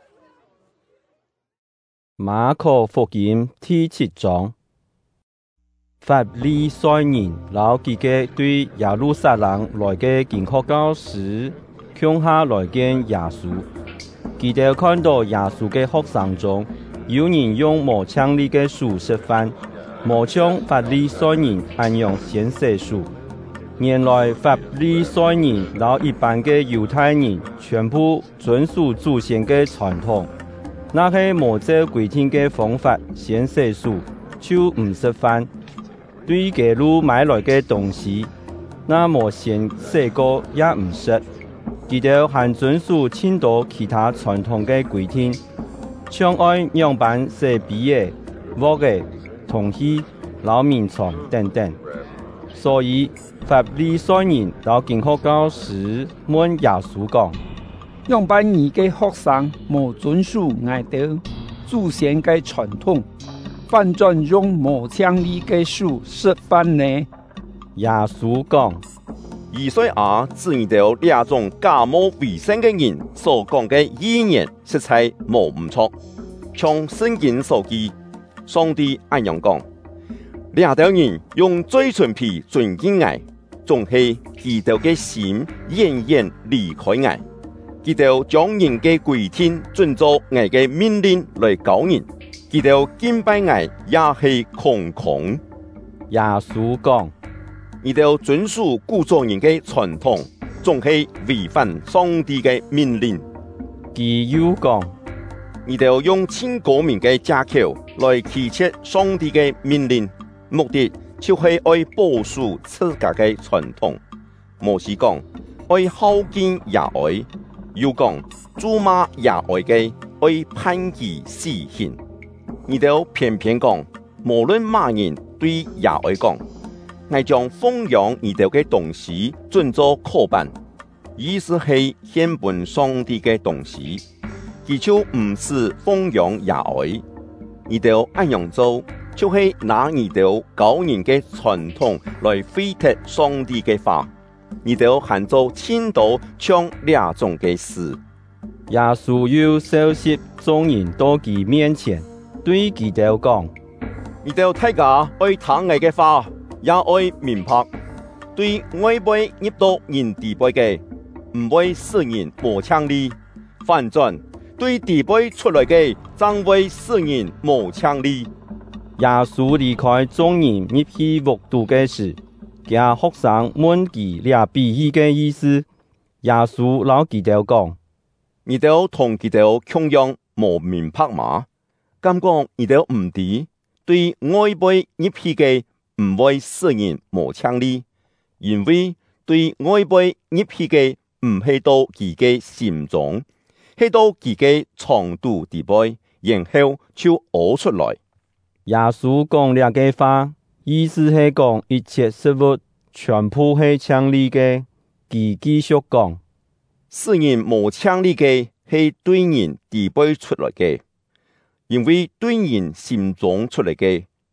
馬可福音第七章，法利賽人老佢嘅對耶路撒冷來嘅經學教師，向下來見耶穌。佢哋看到耶穌嘅學生中，有人用無槍利嘅書食飯，無像法利賽人按樣先寫書。原來法利賽人和一般嘅猶太人全部遵守祖先嘅傳統。那些無照規定嘅方法先寫書，就唔食飯。對街路買來嘅東西，那麼先寫過也唔食。佢哋還遵守很多其他傳統嘅規定，像愛樣板寫筆嘅、畫嘅、銅器、老面床等等。所以法利賽人到經學教師問耶穌講： 樣板二嘅學生無遵守我哋祖先嘅傳統，反轉用無槍利嘅書食飯呢？ 耶穌講： 以賽亞指你哋兩種假冒為善嘅人所講嘅語言實在無唔錯，從聖經所記，上帝按樣講：兩條人用嘴唇皮尊敬我，總係佢哋嘅心遠遠離開我。佢哋將人嘅規定遵照我嘅命令來教人，佢哋敬拜我也係空空。 耶穌講： 你哋遵守古早人嘅傳統，總係違反上帝嘅命令。 佢又講： 你哋用千國民嘅借口來欺騙上帝嘅命令，目的就係愛保守自家嘅傳統。摩西講：愛孝敬也愛。又講咒罵也愛嘅，愛判其死刑。你哋偏偏講，無論乜人對也愛講，我將奉養你哋嘅東西盡做課辦，意思係獻本上帝嘅東西，佢就唔是奉養也愛。你哋按樣做，就係拿你哋教人嘅傳統來廢踢上帝嘅話。你哋還做千多像兩種嘅事。 耶穌又召集眾人到佢面前，對佢哋講： 你哋大家愛聽我嘅話，也愛明白。對外輩入到人地輩嘅，唔會使人無槍利；反轉對地輩出來嘅，將會使人無槍利。 耶穌離開眾人入去屋度嘅時，家學生問佢倆比喻嘅意思，耶穌老佢哋講： 你哋同佢哋同樣無明白嘛？咁講你哋唔知，對外輩入去嘅唔會使人無槍利，因為對外輩入去嘅唔係到佢嘅心中，係到佢嘅腸肚地輩，然後就屙出來。 耶穌講倆嘅話。意思係講一切事物全部係槍利嘅，佢繼續講： 使人無槍利嘅係對人地輩出來嘅，因為對人心中出來嘅，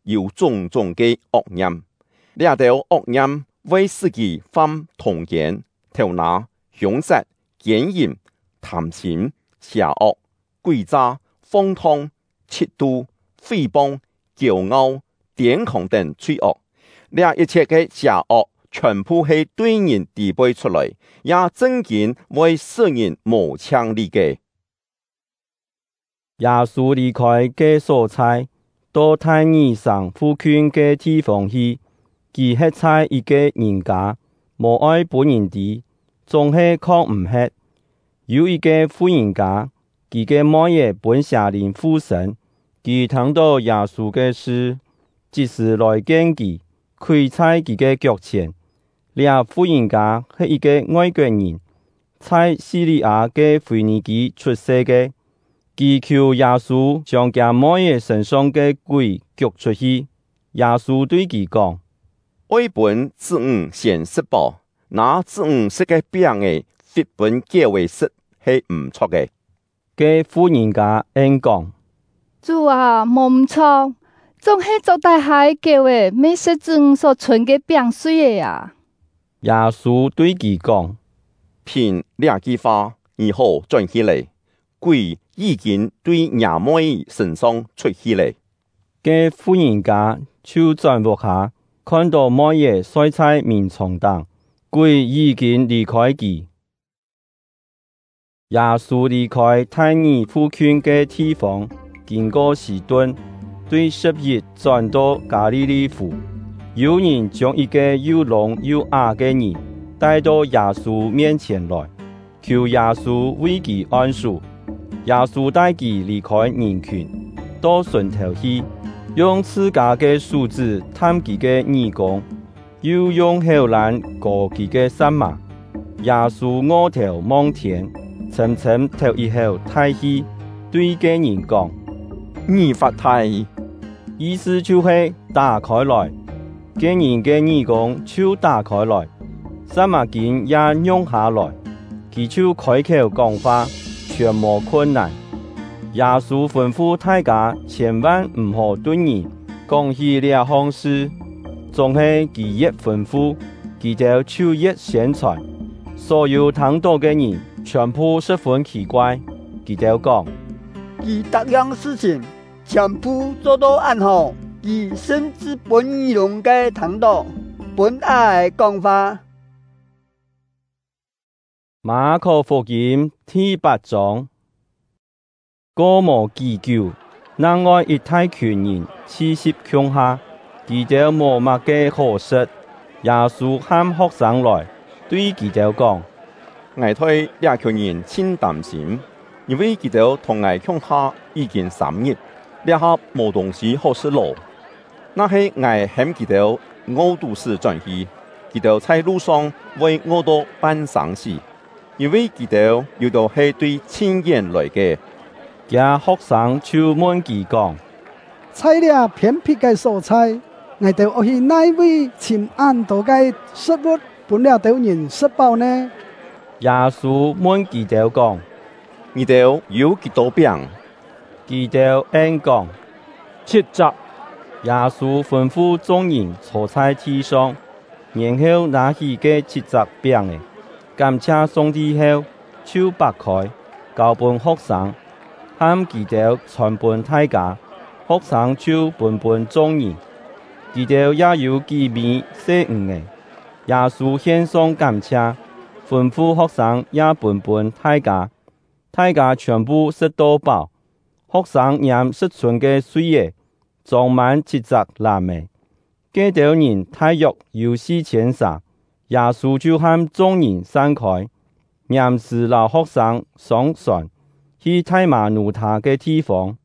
有種種嘅惡念，呢條惡念為使其犯童言、頭拿、凶殺、奸淫、貪心、邪惡、詭詐、荒唐、嫉妒、誹謗、驕傲、癲狂等罪惡。呢一切嘅邪惡全部係對人支配出來，也真見為使人無強力嘅。 耶穌離開嘅所在，到太爾上富權嘅地方去，佢吃在一個人家，無愛本人地，總係靠唔吃。有一個富人家，佢嘅媽爺本下令附身，佢聽到耶穌嘅事，即時來見佢，跪在佢嘅腳前。呢富人家係一個外國人，在敘利亞嘅腓尼基出世嘅。佢求耶穌將佢媽爺身上嘅鬼逐出去。耶穌對佢講： 愛本子女先食飽，那子女食嘅餅嘅，血本結為食係唔錯嘅。 嘅富人家應講： 主啊，冇唔錯，總係做大海結為美食子女所存嘅餅水嘅啊。 耶穌對佢講： 憑兩句話，以後轉起嚟，鬼已經對亞妹身上出去嚟。 嘅富人家就轉伏下，看到妹爺睡在眠床當，鬼已經離開佢。耶穌離開太爾富權嘅地方，經過士頓，對十日轉到加利利湖。有人將一個又聾又啞嘅人帶到耶穌面前來，求耶穌為佢按手。耶穌帶佢離開人群，到船頭去，用自家嘅手指探佢嘅耳孔，又用口蘭過佢嘅心嘛。耶穌昂頭望天，深深吐一口大氣，對嘅人講： 你發大， 意思就係打開來。嘅人嘅耳孔就打開來，三馬劍也用下來，佢就開口講話，全無困難。耶穌吩咐大家千萬唔好對人講起呢項事，總係佢一吩咐，佢就就一宣傳。所有聽到嘅人全部十分奇怪，佢就講： 佢各樣事情全部做到安好。佢甚至本耳聾嘅聽到，本愛講話。 馬可福音第八章。過無幾久，那外一大群人齊集鄉下，佢哋無乜嘅可說。耶穌喊學生來，對佢哋講： 我對呢群人真擔心，因為佢哋同我鄉下已經三日，呢下冇東西好食咯。那係我喊佢哋餓肚時轉去，佢哋在路上會餓到半生死，因為佢哋有到係對親人來嘅。 嘅學生就問佢講： 在了偏僻嘅所在，我哋要去哪位尋安道嘅食物，本了到人食飽呢？ 耶穌問佢哋講： 你哋有幾多餅？ 佢哋應講：七隻。耶穌吩咐眾人坐在地上，然後拿起嘅七隻餅嚟，感謝上帝後，就擘開，交給學生，喊佢哋傳給大家，學生就分給眾人。佢哋也有幾米四五嘅。耶穌獻上感謝，吩咐學生也分給大家，大家全部食到飽。學生飲食存嘅水嘢，裝滿七隻籃嘅。幾多人大約有四千三，耶穌就喊眾人散開，臨時留學生上船去太馬努他嘅地方。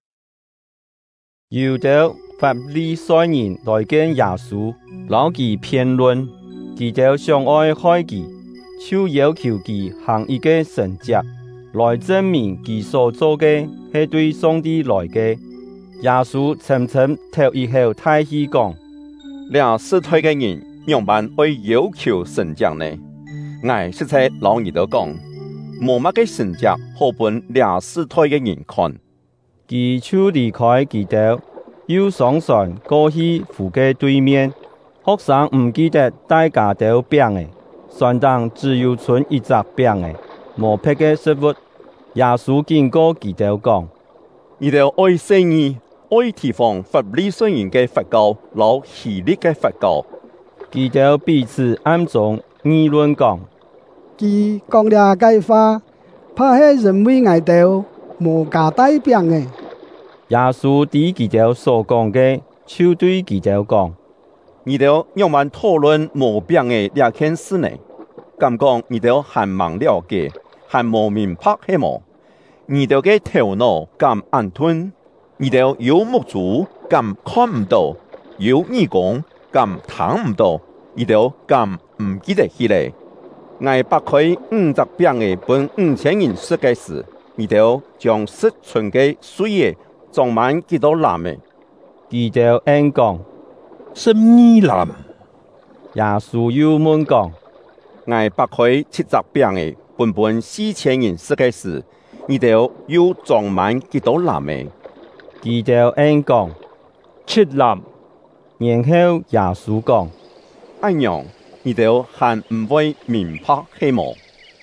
有的法利賽人來見耶穌，撈佢辯論，佢哋想愛害佢，就要求佢行一個神蹟，來證明佢所做嘅係對上帝來嘅。耶穌深深吐一口大氣講： 倆失退嘅人樣辦會要求神蹟呢？我實在老二都講，冇乜嘅神蹟好本倆失退嘅人看。 佢就離開佢哋， 又上船過去湖嘅對面。學生唔記得大家都餅嘅，船上只有存一隻餅嘅，無別嘅食物。耶穌經過佢哋講： 你哋愛生意、愛提防法利賽人嘅佛教，老希律嘅佛教。 佢哋彼此暗中議論講： 佢講了解話，怕係認為我哋無加帶餅嘅。 耶穌對佢哋所講嘅，就對佢哋講： 你哋用完討論無餅嘅兩件事呢？咁講你哋還忘了解，還無明白係無？你哋嘅頭腦咁暗吞，你哋有目珠咁看唔到，有耳光咁聽唔到，你哋咁唔記得起嚟。我把開五隻餅嘅本五千人食嘅時，你哋將食存嘅水嘢裝滿幾多籃嘅？ 佢哋應講： 十二籃。 耶穌又問講： 我把開七隻餅嘅本本四千人食嘅時，你哋又裝滿幾多籃嘅？ 佢哋應講： 七籃。 然後耶穌講： 咁樣，你哋還唔會明白係無？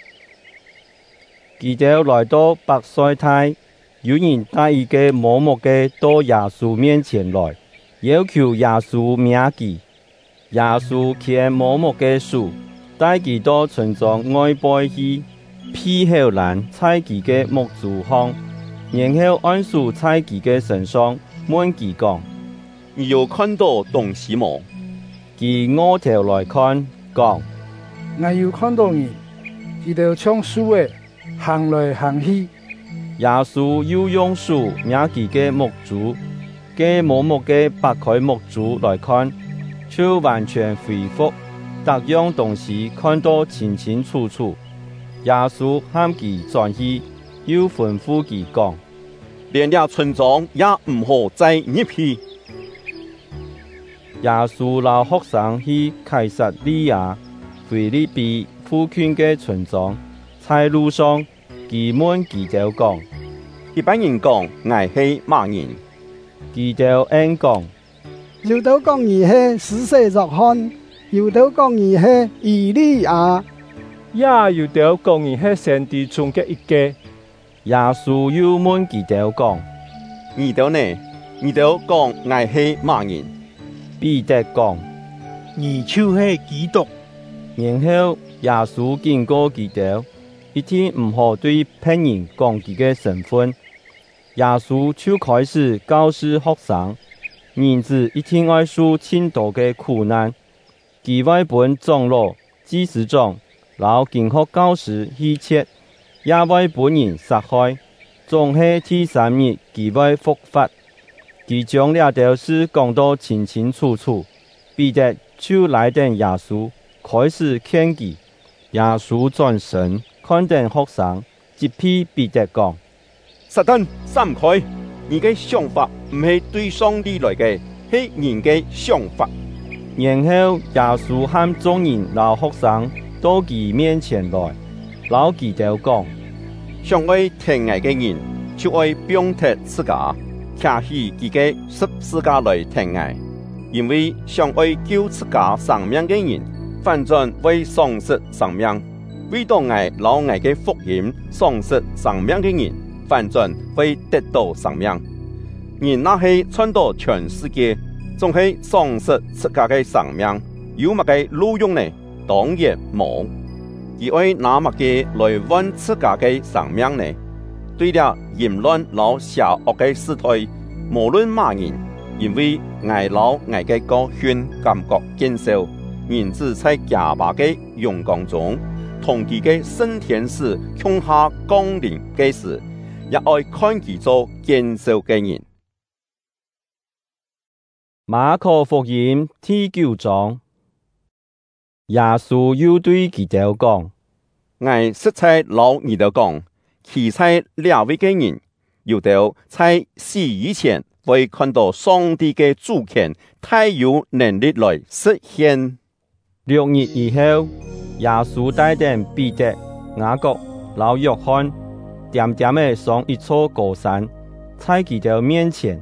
佢哋來到伯賽大，有人帶一個麻木嘅到耶穌面前來，要求耶穌命佢。耶穌牽麻木嘅手，帶佢到村莊外背去，披好籃在佢嘅木柱上，然後按手在佢嘅身上，問佢講： 你有看到東西無？ 佢俯頭來看，講： 我有看到人，佢哋唱書嘅，行來行去。 耶穌又用手握佢嘅木柱，嘅麻木嘅拔開木柱來看，就完全恢復，各樣東西看到清清楚楚。耶穌喊佢轉去，又吩咐佢講： 連個村莊也唔好再入去。 耶穌老學生去凱撒利亞腓立比附近嘅村莊，在路上，佢問佢哋講： 一般人講我係乜人？ 佢哋應講： 有都講你係施洗約翰，有都講你係以利亞， 也有都講你係上帝中嘅一個。 耶穌又問佢哋講： 你哋呢？你哋講我係乜人？ 彼得講： 你就係基督。 然後耶穌經過佢哋，一天唔好對別人講佢嘅身份。耶穌就開始教示學生，人子一天要受千多嘅苦難，佢會本長老、祭司長、老經學教師希切，也會本人殺害，總係第三日佢會復活。佢將呢條事講到清清楚楚，彼得就來等耶穌，開始勸佢。耶穌轉身看等學生，責備彼得講： 撒旦閃開！你嘅想法唔係對上帝來嘅，係人嘅想法。 然後耶穌喊眾人老學生到佢面前來，老佢哋講： 想愛聽愛嘅人，就愛表達自家。聽起自己十字架來聽愛，因為想愛救自家生命嘅人，反轉為喪失生命；為到愛老愛嘅福音喪失生命嘅人，反轉為得到生命。人那係傳到全世界，總係喪失自家嘅生命，有乜嘅路用呢？當然冇。而愛拿乜嘅來換自家嘅生命呢？對了淫亂老邪惡嘅時代，無論乜人，因為愛老愛嘅高興感覺減少，人子在假巴嘅陽光中，同佢嘅聖天使向下降臨嘅時，也愛看佢做減少嘅人。 馬可福音第九章，耶穌又對佢哋講： 我實在老你哋講。其在兩位嘅人，有到在死以前會看到上帝嘅主權，太有能力來實現。 六日以後，耶穌帶領彼得、雅各、老約翰，點點地上一座高山，在佢哋面前，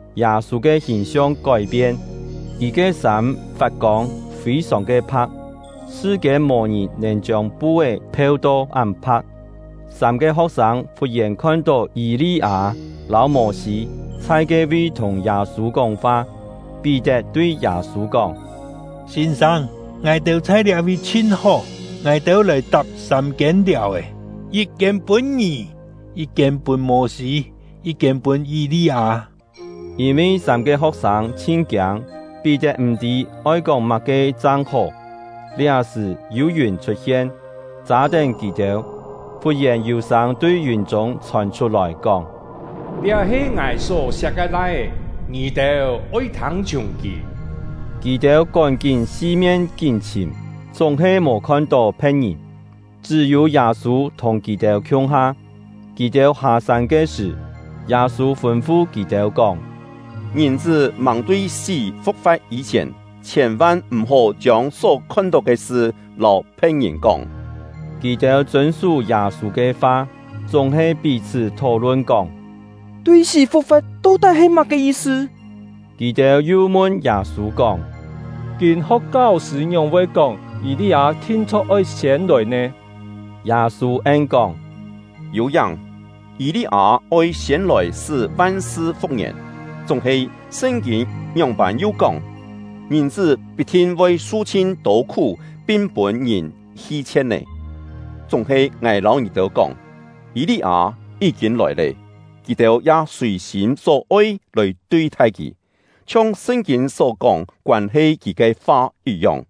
耶穌嘅形象改變，伊嘅衫發光非常嘅白，世界無人能將布嘅漂到咁白。三個學生忽然看到以利亞、老摩西在嘅位同耶穌講話，彼得對耶穌講： 先生，我哋在呢位親好，我哋來搭三件料嘅，一件本義，一件本摩西，一件本以利亞。 因為三個學生親強，彼得唔知愛講乜嘅賬號。呢時有雲出現，炸定記到，忽然憂傷對雲中傳出來講： 這是我所寫嘅來的，你哋愛聽從佢。 記到趕緊四面見前，總係冇看到別人，只有耶穌同記到共下。記到下山嘅時，耶穌吩咐記到講： 人子忙對死復活以前，千萬唔好將所看到嘅事老別人講。 記到遵守耶穌嘅話，總係彼此討論講： 對死復活到底係乜嘅意思？ 記到又問耶穌講： 經學教時用會講以利亞天出愛先來呢？ 耶穌應講： 有樣，以利亞愛先來使萬事復原。總係聖經樣板有講，人子必定為肅清多苦，並本人犧牲呢。總係我老二都講，以利亞已經來了，佢哋也隨心所愛來對待佢，像聖經所講關係佢嘅話一樣。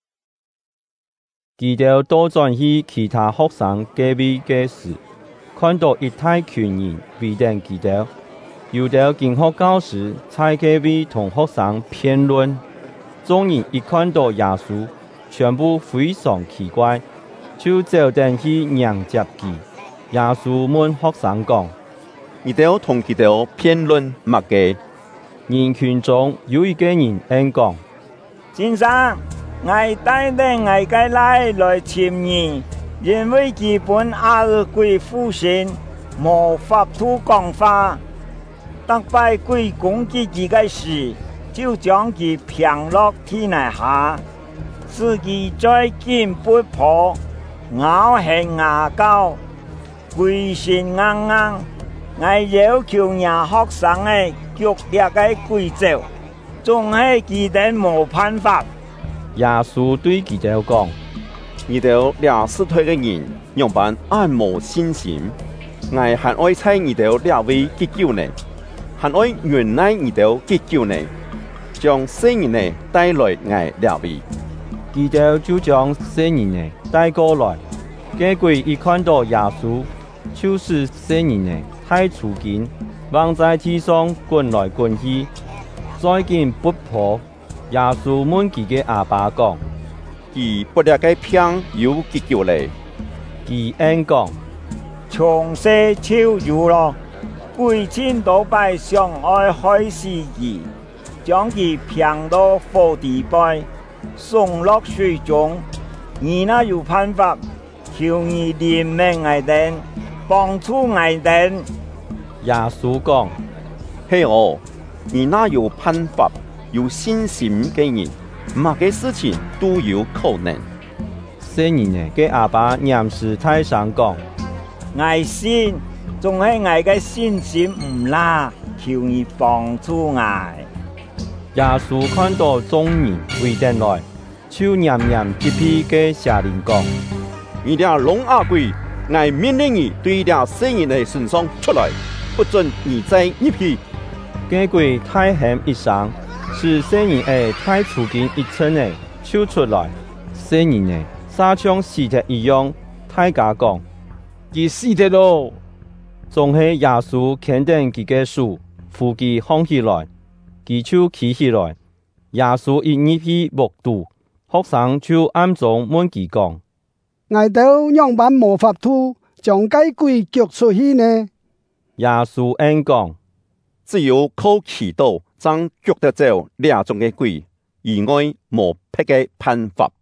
佢哋多轉去其他學生嘅位嘅時，看到一大群人圍定佢哋。有的經學教時，在嘅位同學生辯論，眾人一看到耶穌，全部非常奇怪，就走定去迎接佢。耶穌問學生講： 你哋同佢哋辯論乜嘅？ 人群中有一個人應講： 先生，我帶領我嘅來來尋你，因為基本阿爾鬼附身，無法度講話。打敗鬼攻擊佢嘅時，就將佢平落天底下，使佢再見不破，咬起牙膏，鬼身硬硬。我要求伢學生嘅腳裂嘅鬼走，總係佢哋冇辦法。 耶穌對佢哋講： 你哋倆失退嘅人，樣板按無信心，我還愛猜你哋倆位結救呢。還愛原來你哋結救呢，將聖人呢帶來我兩位， 佢哋就將聖人呢帶過來。結果一看到耶穌，就是聖人呢太粗勁，往在地上滾來滾去，再見不破。耶穌問佢嘅阿爸講： 佢不了嘅病有結救咧？ 佢應講： 從細就有咯。鬼親都拜上愛害死佢，將佢平到火地拜，送落水中。你那有辦法，求你憐憫我哋，幫助我哋。 耶穌講： 嘿哦，你那有辦法，有信心嘅人，乜嘅事情都有可能。 聖人呢，嘅阿爸念時太上講： 我信。仲係我嘅信心唔啦，求你幫助我。 耶穌看到眾人圍定來，就嚴嚴擊批嘅下令講： 你倆聾啞鬼，我命令你對倆聖人嘅身上出來，不准你再入去。 結果太喊一聲，是聖人誒太粗勁一寸誒，抽出來。聖人誒沙像死的一樣，太假講： 佢死的咯。 總係耶穌肯定佢嘅手，扶佢放起來，佢就企起來。耶穌一入去目睹，學生就暗中問佢講： 我哋樣板無法度將該鬼腳出去呢？ 耶穌應講： 只有靠祈禱，將腳得走兩種嘅鬼，以外無別嘅辦法。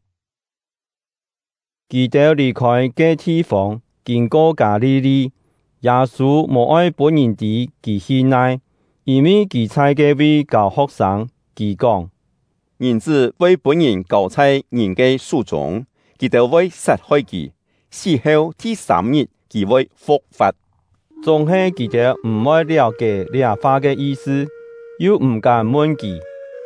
佢哋離開嘅地方，經過加利利。耶穌無愛本人地其去內， 因為佢在嘅位教學生，佢講： 人子為本人交在人嘅手中，佢就會殺害佢，死後第三日佢會復活。 總係佢哋唔會了解呢話嘅意思，又唔敢問佢。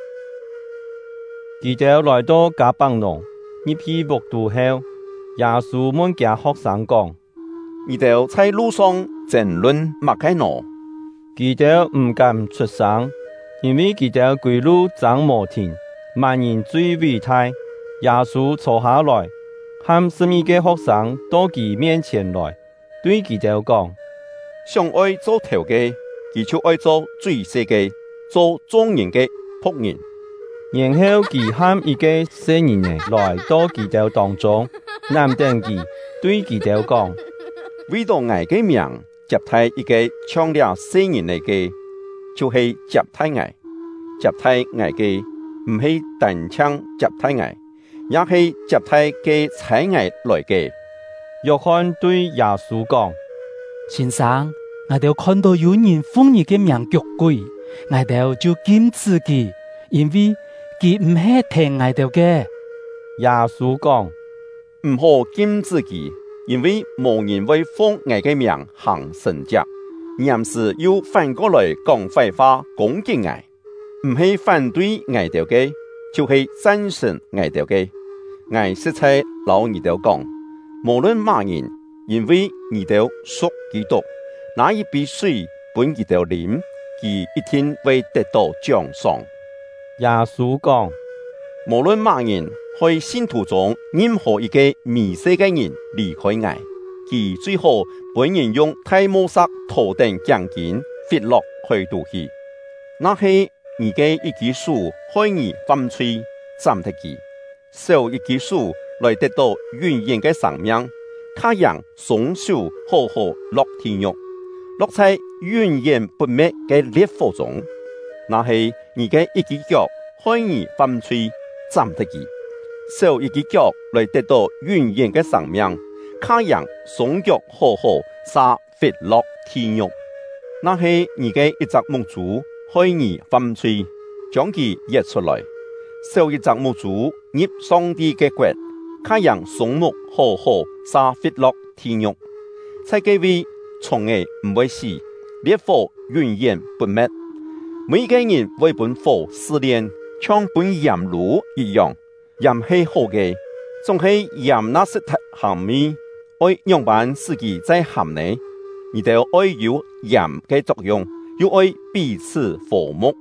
佢哋來到迦百農，入去牧道後，耶穌問佢學生講： 你哋在路上爭論麥該諾？ 佢哋唔敢出聲，因為佢哋歸路張無停，萬人最偉大。耶穌坐下來，喊十二個學生到佢面前來，對佢哋講： 想愛做頭嘅，佢就愛做最細嘅，做眾人嘅僕人。 然後佢喊一個少年人來到佢哋當中，男定佢對佢哋講： 為到愛嘅名，接待一個搶了少年嚟嘅，就係接待愛。接待愛嘅唔係單槍接待愛，也係接待嘅採愛來嘅。 約翰對耶穌講： 先生，我哋看到有人奉你嘅名腳鬼，我哋就禁止佢，因為佢唔係聽我哋嘅。 耶穌講： 唔好禁止佢，因為無人會奉我嘅名行神蹟，然是又反過來講壞話攻擊我。唔係反對我哋嘅，就係讚賞我哋嘅。我實在老你哋講，無論乜人，因為你哋屬基督，那一杯水本你哋飲，佢一定會得到獎賞。 耶穌講： 無論乜人，喺信徒中任何一個迷失嘅人離開我，佢最好本人用大磨石頭頂鋼筋跌落去度去，那係你嘅一枝樹害你犯罪，斬得佢；少一枝樹來得到永遠嘅生命，他人鬆手好好落天獄，落在永遠不滅嘅烈火中，那係你嘅一隻腳害你犯罪，斬得佢；少一隻腳來得到永遠嘅生命，他人鬆腳好好撒跌落天獄，那係你嘅一隻木柱害你犯罪，將佢掘出來；少一隻木柱入上帝嘅國，他人松木好好撒跌落天獄。在這位蟲兒唔會死，烈火永遠不滅。每個人為本火試煉，像本鹽爐一樣，鹽係好嘅，總係鹽那色太鹹味，愛樣板自己在鹹呢，你哋愛有鹽嘅作用，又愛彼此和睦。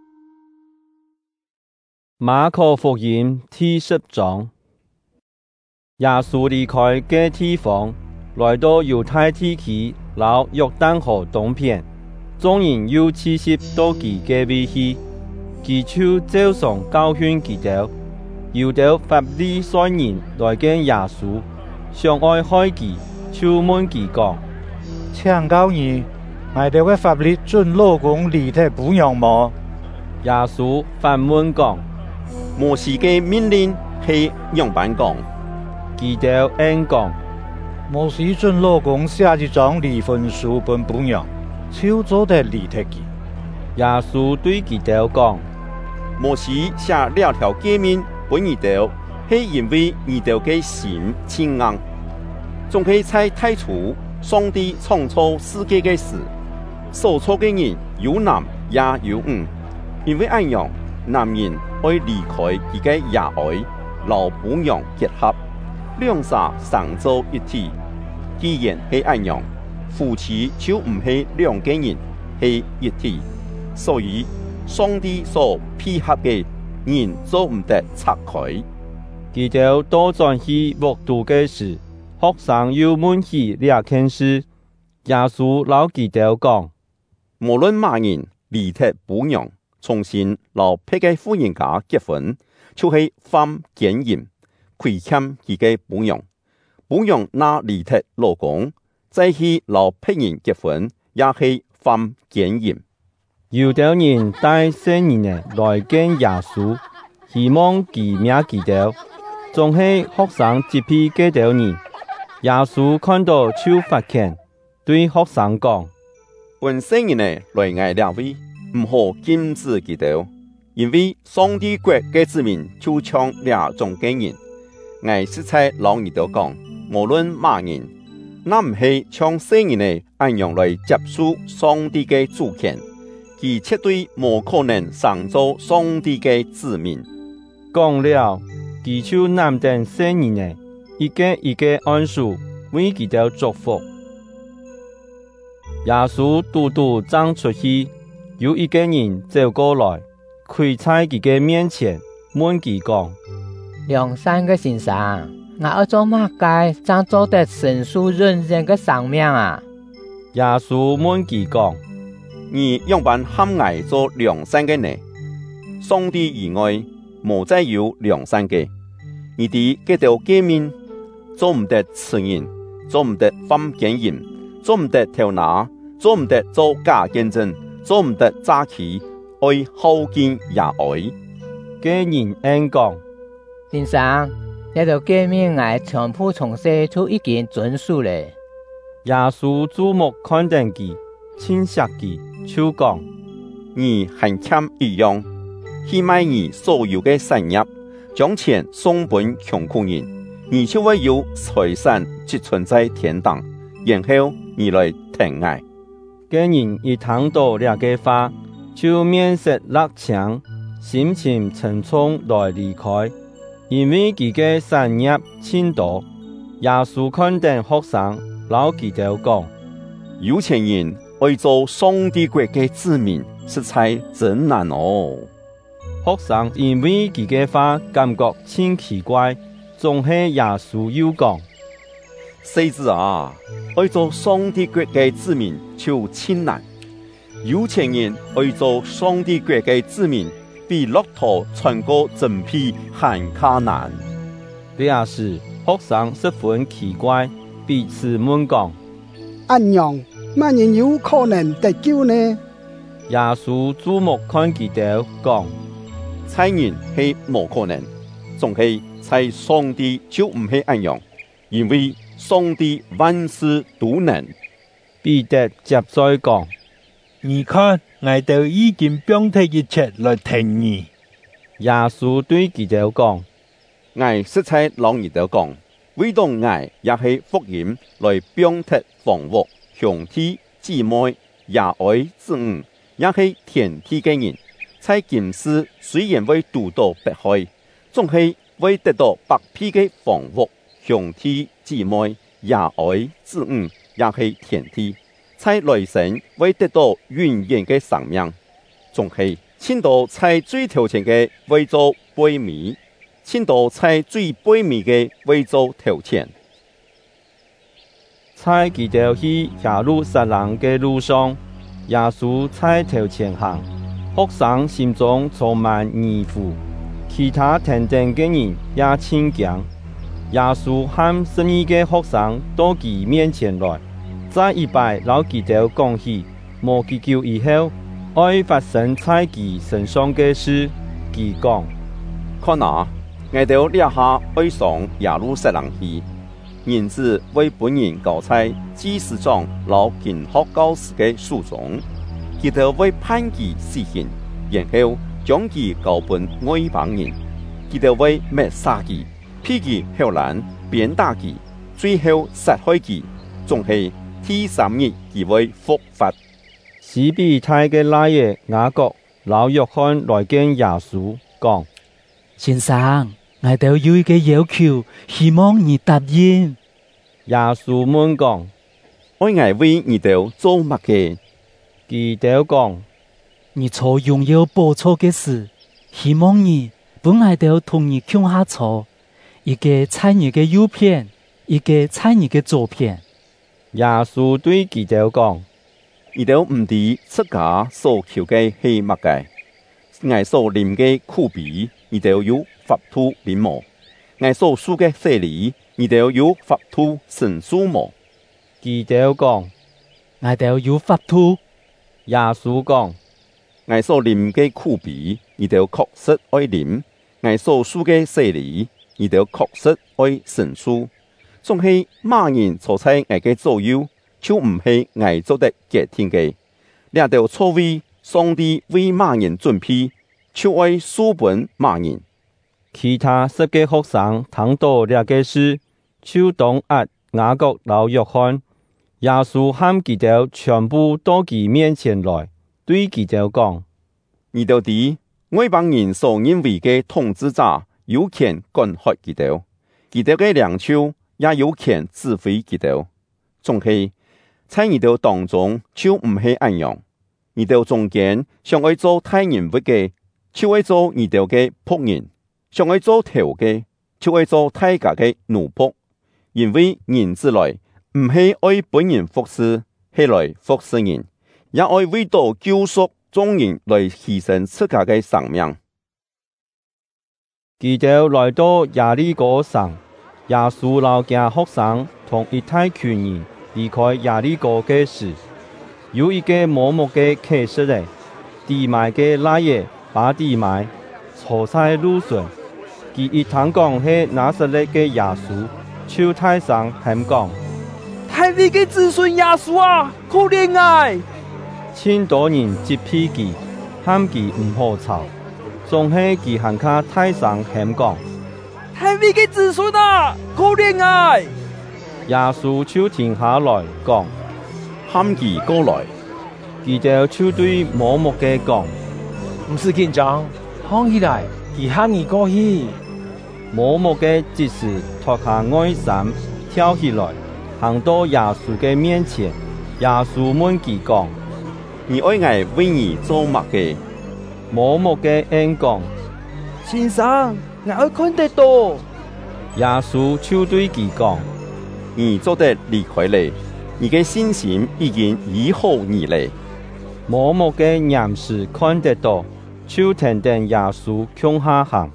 馬可福音第十章，耶穌離開嘅地方，來到猶太地區，到約旦河東邊，眾人又齊集到佢嘅位去，佢就照常教訓佢哋。有啲法利賽人來見耶穌，想愛害佢，就問佢講： 請教你，我哋嘅法律准老公離體撫養麼？ 耶穌反問講： 摩西嘅命令係樣板講， 佢哋應講： 摩西准老公寫一張離婚書本撫養，就做得離體佢。 耶穌對佢哋講： 摩西寫兩條誡命本你哋，係因為你哋嘅心清硬，仲係在太初上帝創造世界嘅時，所錯嘅人有男也有女，因為咁樣，男人愛離開佢嘅爺愛，老伴娘結合，兩者成做一體。既然係咁樣，夫妻就唔係兩個人，係一體。所以上帝所配合嘅人做唔得拆開。 佢哋到轉去牧道嘅時，學生又問起呢件事，耶穌老佢哋講： 無論乜人離體撫養，重新老配嘅婦人家結婚，就係犯姦淫，虧欠佢嘅撫養。撫養那離體老公，再去老配人結婚，也係犯姦淫。 有啲人帶少年人來見耶穌，希望佢命佢哋，仲係學生接批幾條人。耶穌看到就發現，對學生講： 本少年人來挨兩位， 唔好禁止佢哋，因為上帝國嘅子民就像兩種嘅人。我實在老你哋講，無論乜人，那唔係像世人嘅按樣來接受上帝嘅主權，佢絕對冇可能成做上帝嘅子民。 講了，佢就難定世人嘅一個一個按數為佢哋祝福。耶穌獨獨走出去，有一個人走過來，跪在佢嘅面前，問佢講： 良善嘅先生，我要做乜嘢才做得神屬人人嘅生命啊？ 耶穌問佢講： 你樣板喊我做良善嘅呢？上帝以外，無再有良善嘅。你哋嗰條誡命，做唔得刺人，做唔得犯奸淫，做唔得偷拿，做唔得做假見證，做唔得詐欺，愛孝敬也愛。 嘅人應講： 先生，呢條誡命我全部從細就已經遵守咧。 耶穌注目看見佢，親切佢，就講： 你還欠一樣，去賣你所有嘅產業，將錢送本窮苦人，你就會有財產積存在天堂，然後你來聽我。 嘅人一聽到這個話，就面色落青，心情沉重來離開，因為佢嘅產業千多。耶穌看見學生，老佢哋講： 有錢人愛做上帝國嘅子民，實在真難哦。 學生因為佢嘅話感覺真奇怪，總係耶穌又講： 細子啊，愛做上帝國嘅子民就千難。有錢人愛做上帝國嘅子民，比駱駝穿過針皮還卡難。 這也是學生十分奇怪，彼此問講： 按樣乜人有可能得救呢？ 耶穌注目看佢哋講： 猜人係冇可能，總係猜上帝就唔係按樣，因為上帝萬事都能。 彼得接再講： 你看，我哋已經表達一切來聽你。 耶穌對佢哋講： 我實在老你哋講，唯獨我也係福音來表達防護，兄弟姊妹也愛子女，也係天地嘅人。在今世雖然會遇到迫害，總係會得到百倍嘅防護，兄弟姊妹也愛子女，也係天地。在來生會得到永遠嘅生命，總係千到在最頭前嘅為做卑微，千到在最卑微嘅為做頭前。 在佢哋去耶路撒冷嘅路上，耶穌在頭前行，學生心中充滿疑惑，其他聽見嘅人也親驚。耶穌喊十二個學生到佢面前來，在一擺老佢哋講起無祈求以後愛發生在佢身上嘅事。佢講： 看哪，我哋立下愛上耶路撒冷去，人子為本人交在祭司長老經學教士嘅手中，佢哋會判佢死刑，然後將佢交本外邦人，佢哋會滅殺佢，劈佢後欄，鞭打佢，最後殺害佢，仲係第三日佢會復活。 西比泰嘅拉爺雅各老約翰來見耶穌，講： 先生，我哋有一個要求，希望你答應。 耶穌問講： 我係為你哋做乜嘅？ 佢哋講： 你做榮耀報錯嘅事，希望你本來就同你向下坐，一個參與嘅右邊，一個參與嘅左邊。 耶穌對佢哋講： 你哋唔知出家所求嘅係乜嘅？我所啉嘅苦味，你哋有法度啉無？我所輸嘅洗禮，你哋有法度承受無？ 佢哋講： 我哋有法度。 耶穌講： 我所啉嘅苦味，你哋確實愛啉；我所輸嘅洗禮，你哋確實愛承受。總係乜人坐在我嘅左右，就唔係我做得決定嘅。兩條錯位， 上帝為馬人準備，就愛書本馬人。 其他十個學生聽到這個事，就同押雅各老約翰。耶穌喊佢哋全部到佢面前來，對佢哋講： 你哋知外邦人所認為嘅統治者有權管轄佢哋，佢哋嘅領袖也有權指揮佢哋。總係在你哋當中就唔係咁樣，你哋中間想愛做大人物嘅，就愛做你哋嘅僕人；想愛做頭嘅，就愛做大家嘅奴僕。因為人子來唔係愛本人服侍，係來服侍人，也愛為到救贖眾人來犧牲自家嘅生命。 佢哋來到耶利哥城，耶穌老家學生同一大群人離開耶利哥嘅時，有一個盲目嘅啟示嚟，地賣嘅拉嘢把地賣，坐在路上。佢一聽講係拿撒勒嘅耶穌，就大聲喊講： 大衛嘅子孫耶穌啊，可憐我！ 千多人接批佢，喊佢唔好吵，仲係佢喊卡大聲喊講： 大衛嘅子孫啊，可憐我！ 耶穌就停下來講： 喊佢過來。 佢哋就對盲目嘅講： 唔是緊張，放起來，佢喊你過去。 盲目嘅即時脫下外衫，跳起來，行到耶穌嘅面前。耶穌問佢講： 你愛我為你做乜嘅？ 盲目嘅應講： 先生，我愛看得到。 耶穌就對佢講： 你做得離開你，你嘅信心已經醫好你了。 盲目嘅人是看得到，就聽見耶穌向下行。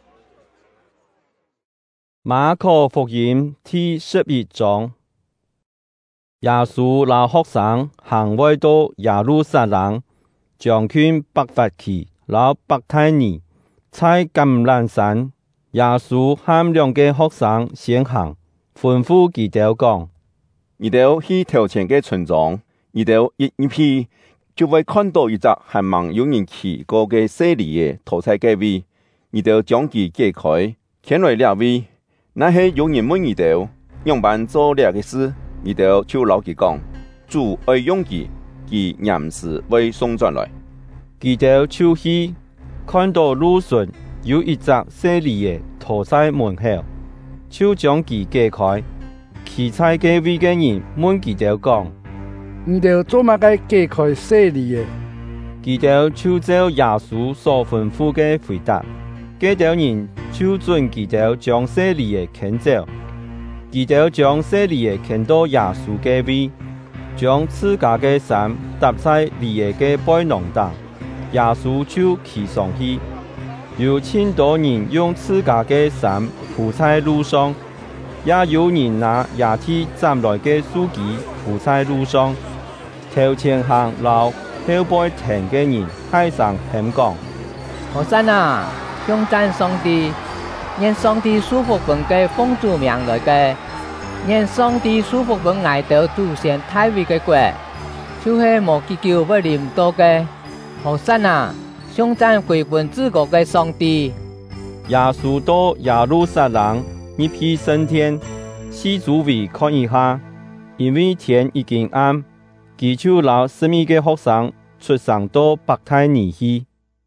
馬可福音第十一章。耶穌老學生行回到耶路撒冷，將軍北法奇老伯太尼，在橄欖山，耶穌喊兩個學生先行，吩咐佢哋講： 你哋去頭前嘅村莊，你哋一入去就會看到一隻還望有人騎過嘅細驢嘅屠宰嘅位，你哋將佢解開，牽來兩位。那係有人問你哋，樣辦做呢個事，你哋就老佢講，主愛用佢，佢臨時會送轉來。 佢哋就去，看到路上有一隻細驢嘅屠在門口，就將佢解開。騎在嘅位嘅人問佢哋講： 你哋做乜嘅解開細驢嘅？ 佢哋就照耶穌所吩咐嘅回答。嗰啲人就准佢哋將細驢嘅牽走，佢哋將細驢嘅牽到耶穌嘅位，將自家嘅衫搭在驢嘅背囊上，耶穌就騎上去。有千多人用自家嘅衫鋪在路上，也有人拿野地斬來嘅樹枝鋪在路上。頭前行路後背停嘅人大聲喊講： 和散那！頌讚上帝，願上帝祝福本嘅奉主名來嘅，願上帝祝福本愛到祖先大衛嘅國，就是無祈求要臨到嘅。和散那！頌讚歸本治國嘅上帝。 耶穌到耶路撒冷入去聖殿，四周圍看一下，因為天已經暗，佢就留十二個學生出上到伯太尼去。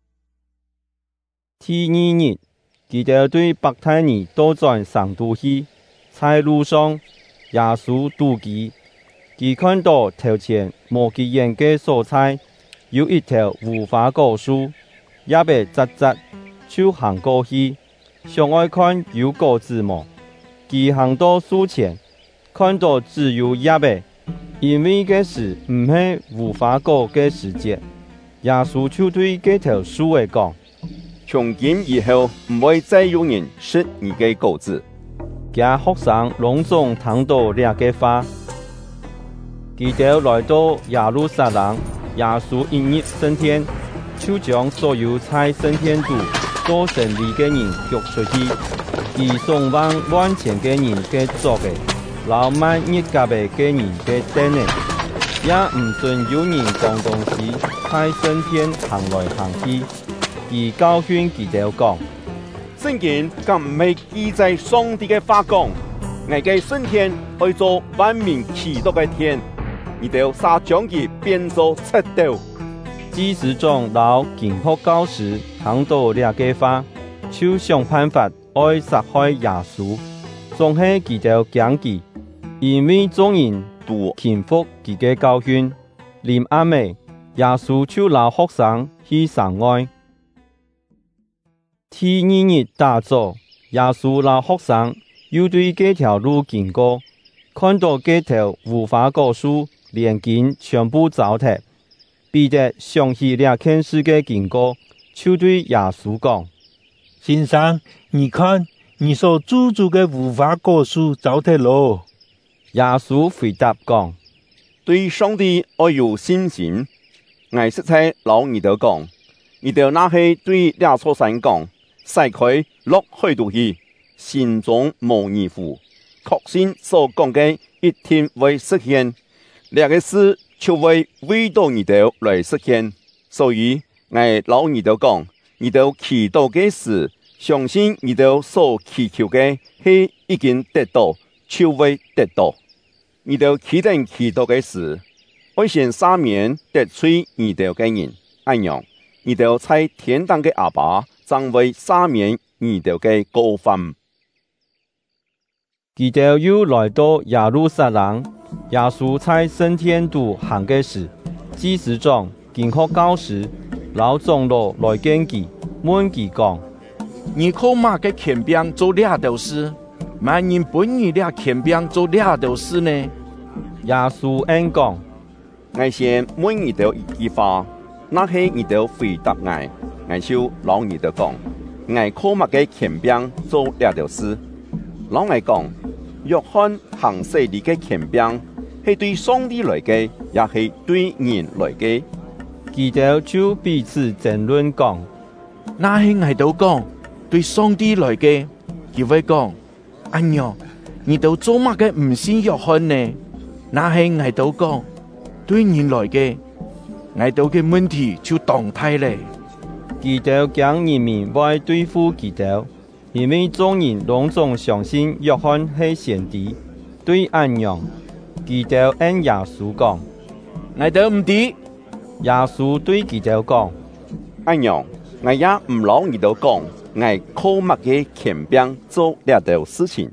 第二日，佢哋對伯太尼到轉上都去，在路上，耶穌妒忌，佢看到頭前無幾人嘅所在，有一條無花果樹，也被摘摘，就行過去，想愛看有果子麼？佢行到樹前，看到只有葉唄，因為嘅是唔係無花果嘅時節，耶穌就對嗰條樹嘅講： 從今以後唔會再有人食你嘅果子。 家學生隆重聽到兩個話，佢哋來到耶路撒冷，耶穌一入聖殿，就將所有在聖殿中做生意嘅人逐出去，而送往萬千嘅人嘅作嘅，老萬一家嘅嘅人嘅dinner， 也唔信有人講東西，喺身天行來行去。而教訓佢哋講， 聖經更唔係記載上帝嘅話講，我嘅身天去做萬民祈禱嘅天，你哋撒將佢變做赤道。 祭司長老經學教師聽到呢個話，就想辦法愛殺害耶穌，總係佢哋驚佢，因為眾人都傾覆佢嘅教訓。臨暗暝，耶穌就拉學生去城外。第二日大早，耶穌拉學生又對這條路經過，看到這條無花果樹連根全部糟蹋。彼得想起這件事嘅經過，就對耶穌講： 先生，你看，你所居住嘅無花果樹糟蹋咯。 耶穌回答講： 對上帝要有信心。我實在老你哋講，你哋那係對這座山講，撒開落海度去，心中無疑惑，確信所講嘅一定會實現。這個事就會為到你哋來實現。所以我老你哋講，你哋祈禱嘅事，相信你哋所祈求嘅係已經得到，就會得到。你哋期待祈禱嘅事，會先赦免得罪你哋嘅人，安樣，你哋在天堂嘅阿爸將會赦免你哋嘅過犯。 佢哋又來到耶路撒冷，耶穌在聖天度行嘅時，祭司長、經學教師、老長老來見佢，問佢講： 你靠乜嘅權柄做呢條事？萬人本你呢權柄做呢條事呢？ 耶穌應講： 我先問你哋一句話，那係你哋回答我，我就老你哋講，我靠乜嘅權柄做呢條事？老我講，約翰行洗禮嘅權柄係對上帝來嘅，也係對人來嘅。 佢哋就彼此爭論講： 那係我哋講對上帝來嘅，佢會講：哎呀，你哋做乜嘅唔信約翰呢？那係我哋講對人來嘅，我哋嘅問題就動態咧。 佢哋講人民會對付佢哋，因為眾人攏總相信約翰係先知。對安樣，佢哋按耶穌講： 我哋唔知。 耶穌對佢哋講： 安樣，我也唔老你哋講，我靠乜嘅權柄做呢條事情。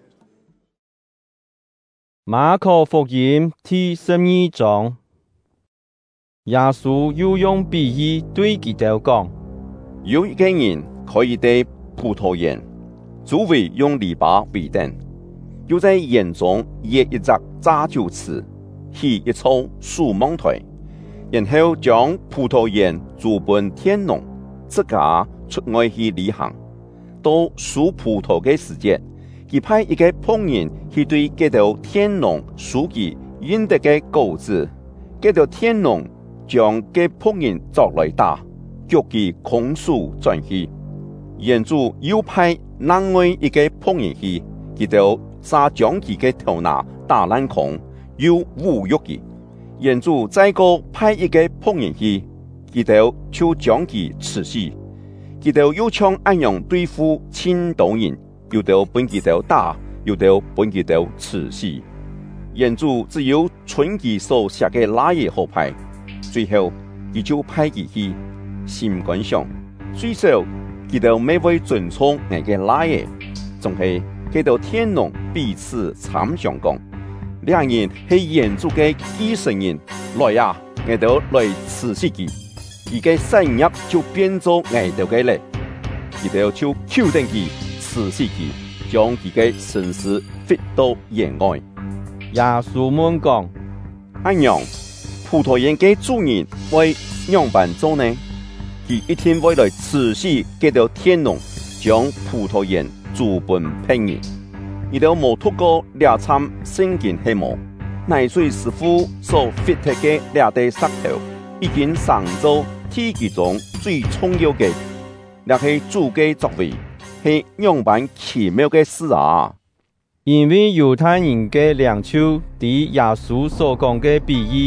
馬可福音第十二章，耶穌又用比喻對佢哋講： 有一個人可以對葡萄園，周圍用籬笆圍頂，又在園中設一隻榨酒池，起一簇樹芒台，然後將葡萄園租本天農，自家出外去旅行。到數葡萄嘅時節，佢派一個僕人去對這條天農數記應得嘅果子，這條天農將這僕人抓來打，叫佢空手轉去。園主又派另外一個僕人去，佢就殺將佢嘅頭拿打爛空，又侮辱佢。園主再個派一個僕人去，佢就就將佢刺死。佢就又像安樣對付千多人，又就本佢就打，又就本佢就刺死。園主只有存佢所寫嘅那嘢後派，最後佢就派佢去，心肝想，最少佢就未會遵從我嘅那嘢，仲係佢到天農彼此參詳講，兩人係園主嘅繼承人，來呀，我就來刺死佢。佢嘅產業就變做外頭嘅咧，佢哋就扣定佢，刺死佢，將佢嘅身屍揮到野外。 耶穌問講： 安樣，葡萄園嘅主人會樣辦做呢？佢一天會來刺死這條天農，將葡萄園租本平人。佢哋冇讀過兩參聖經係冇，乃水師傅所揮剔嘅兩塊石頭，已經成咗天其中最重要嘅，那係主嘅作為，係樣辦奇妙嘅事啊！ 因為猶太人嘅領袖對耶穌所講嘅比喻，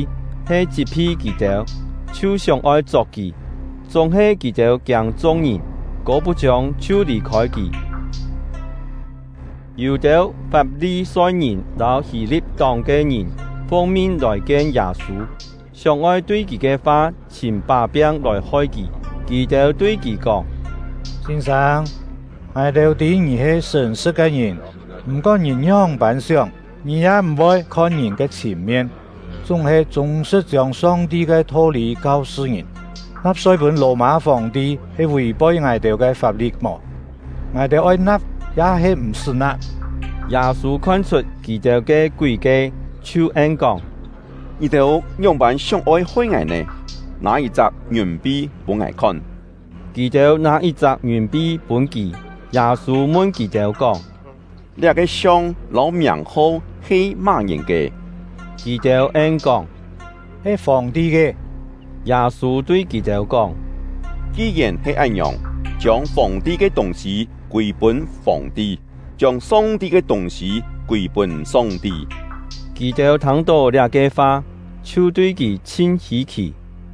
係一批記條，就想愛作記，總係記條驚眾人，果不將就離開記。有條法利賽人和希臘黨嘅人奉命來見耶穌，想愛對佢嘅話請把柄來開記，記條對佢講： 先生，我哋知你係誠實嘅人，唔過人樣扮相，你也唔會看人嘅前面，總係總是將上帝嘅道理告訴人。納稅本羅馬皇帝係違背我哋嘅法律麼？我哋愛納也係唔是納。 耶穌看出記條嘅詭計，就應講： 你哋樣板想愛開眼呢？哪一隻硬幣本眼看？ 記條哪一隻硬幣本記？耶穌問記條講： 你個相老名號係乜人嘅？ 記條應講： 係皇帝嘅。 耶穌對記條講： 既然係咁樣，將皇帝嘅東西歸本皇帝，將上帝嘅東西歸本上帝。 記條聽到這個話，就對佢真稀奇。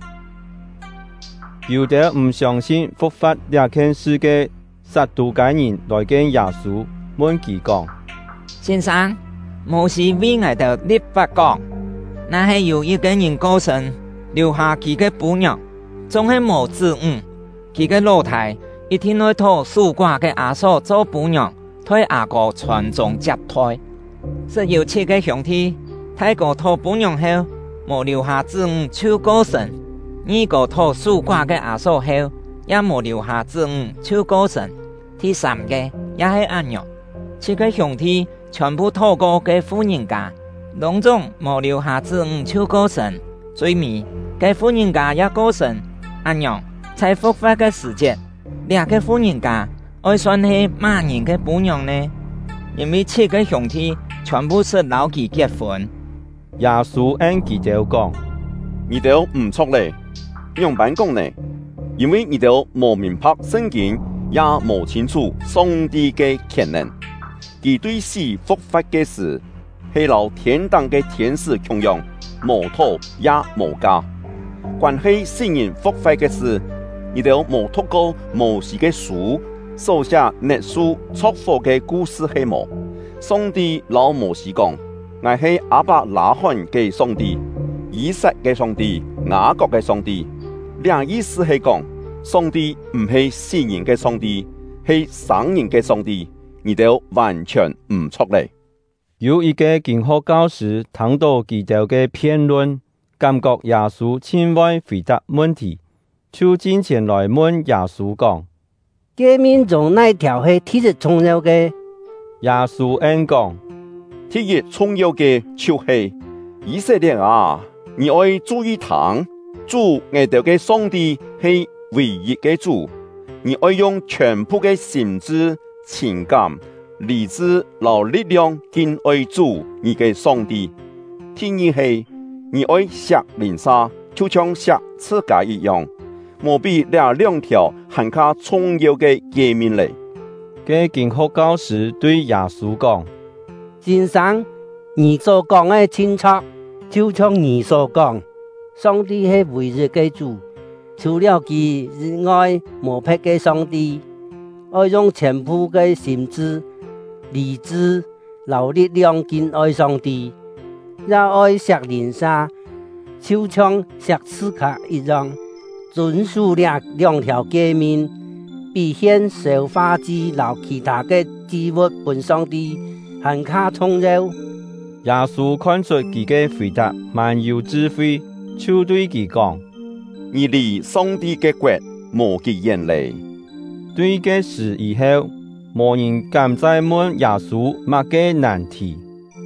有啲唔相信復活這件事嘅撒都該人來見耶穌，問佢講： 先生，摩西為我哋立法講，那係有一個人過身，留下佢嘅婦娘，總係無子女，佢嘅老太一天會討屬寡嘅阿嫂做婦娘，替阿哥傳宗接代。是有七個兄弟，大哥討婦娘後，無留下子女就過身；二個討屬寡嘅阿嫂後，也無留下子女就過身；第三個也係咁樣。七個兄弟全部討過嘅婦人家，攏總無留下子女就過身。最尾嘅婦人家也過身，咁樣在復活嘅時節，兩個婦人家愛算係乜人嘅婦娘呢？因為七個兄弟全部是老記結婚。 耶穌按記條講： 你哋唔錯咧，樣板講呢？因為你哋無明白聖經，也無清楚上帝嘅權能。佢對死復活嘅事，係老天堂嘅天使同樣，無土也無家。關係聖人復活嘅事，你哋無讀過摩西嘅書，所寫歷史祝福嘅故事係無。上帝老摩西講：我係亞伯拉罕嘅上帝、以撒嘅上帝、雅各嘅上帝。兩意思係講，上帝唔係死人嘅上帝，係生人嘅上帝。你哋完全唔錯咧。 有一個經學教師聽到記條嘅辯論，感覺耶穌千萬回答問題，就進前來問耶穌講： 誡命中哪條係特別重要嘅？ 耶穌應講： 特別重要嘅就係以色列啊，你愛注意聽，主我哋嘅上帝係唯一嘅主，你愛用全部嘅心智、情感、理智、和力量敬愛主你嘅上帝。第二係你愛錫鄰舍，就像錫自家一樣，無比這兩條更加重要嘅誡命嚟。 嘅經學教師對耶穌講： 先生，你所講嘅清楚，就像你所講，上帝係唯一嘅主，除了佢以外無別嘅上帝。愛用全部嘅心智、理智、勞力量敬愛上帝，也愛錫鄰舍，就像錫自家一樣。遵守了兩條誡命，比獻燒花祭和其他嘅祭物本上帝更加重要。 耶穌看出佢嘅回答蠻有智慧，就對佢講： 你離上帝嘅國無幾遠嚟。 對嘅事以後，無人敢再問耶穌乜嘅難題。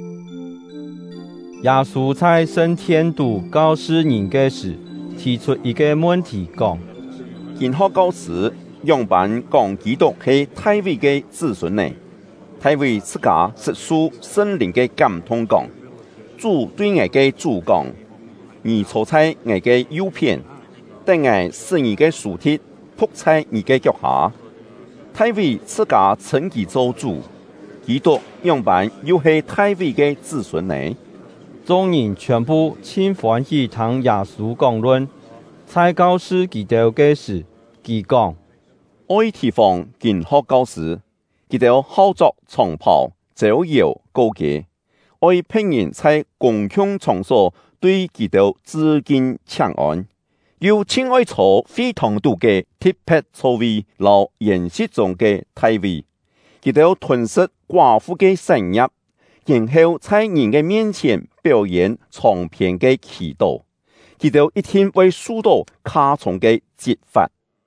耶穌在升天都告訴人嘅事，提出一個問題講： 經學教師樣板講基督係大衛嘅子孫呢？大衛自家是受聖靈嘅感動講，主對我嘅主講：你坐在我嘅右邊，等我使你嘅屍體仆在你嘅腳下。大衛自家稱其做主，基督樣板又係大衛嘅子孫呢？ 眾人全部千歡喜聽耶穌講論，在教師佢哋嘅時，佢講： 愛地方建學教師，佢哋好着長袍，走搖高潔，愛聘人在公共場所對佢哋致敬請安，又親愛坐非常多嘅特別座位，留筵席中嘅地位，佢哋吞食寡婦嘅產業。然後在人嘅面前表演長篇嘅祈禱，佢哋一天會受到卡重嘅責罰。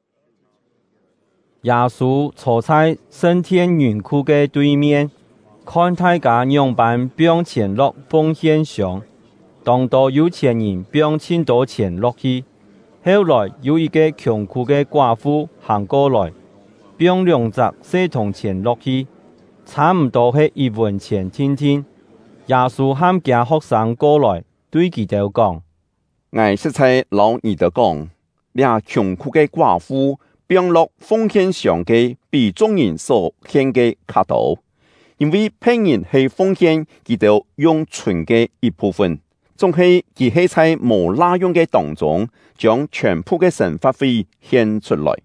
耶穌坐在升天園區嘅對面，看大家樣板表錢落奉獻箱，當到有錢人表千多錢落去。後來有一個窮苦嘅寡婦行過來，表兩隻四銅錢落去。差唔多係一文錢天天，耶穌喊家學生過來，對佢哋講： 我實在老你哋講，倆窮苦嘅寡婦，並落奉獻上嘅比眾人所獻嘅較多，因為聘人係奉獻佢哋用存嘅一部分，仲係佢係在無拉用嘅當中，將全部嘅神發揮獻出來。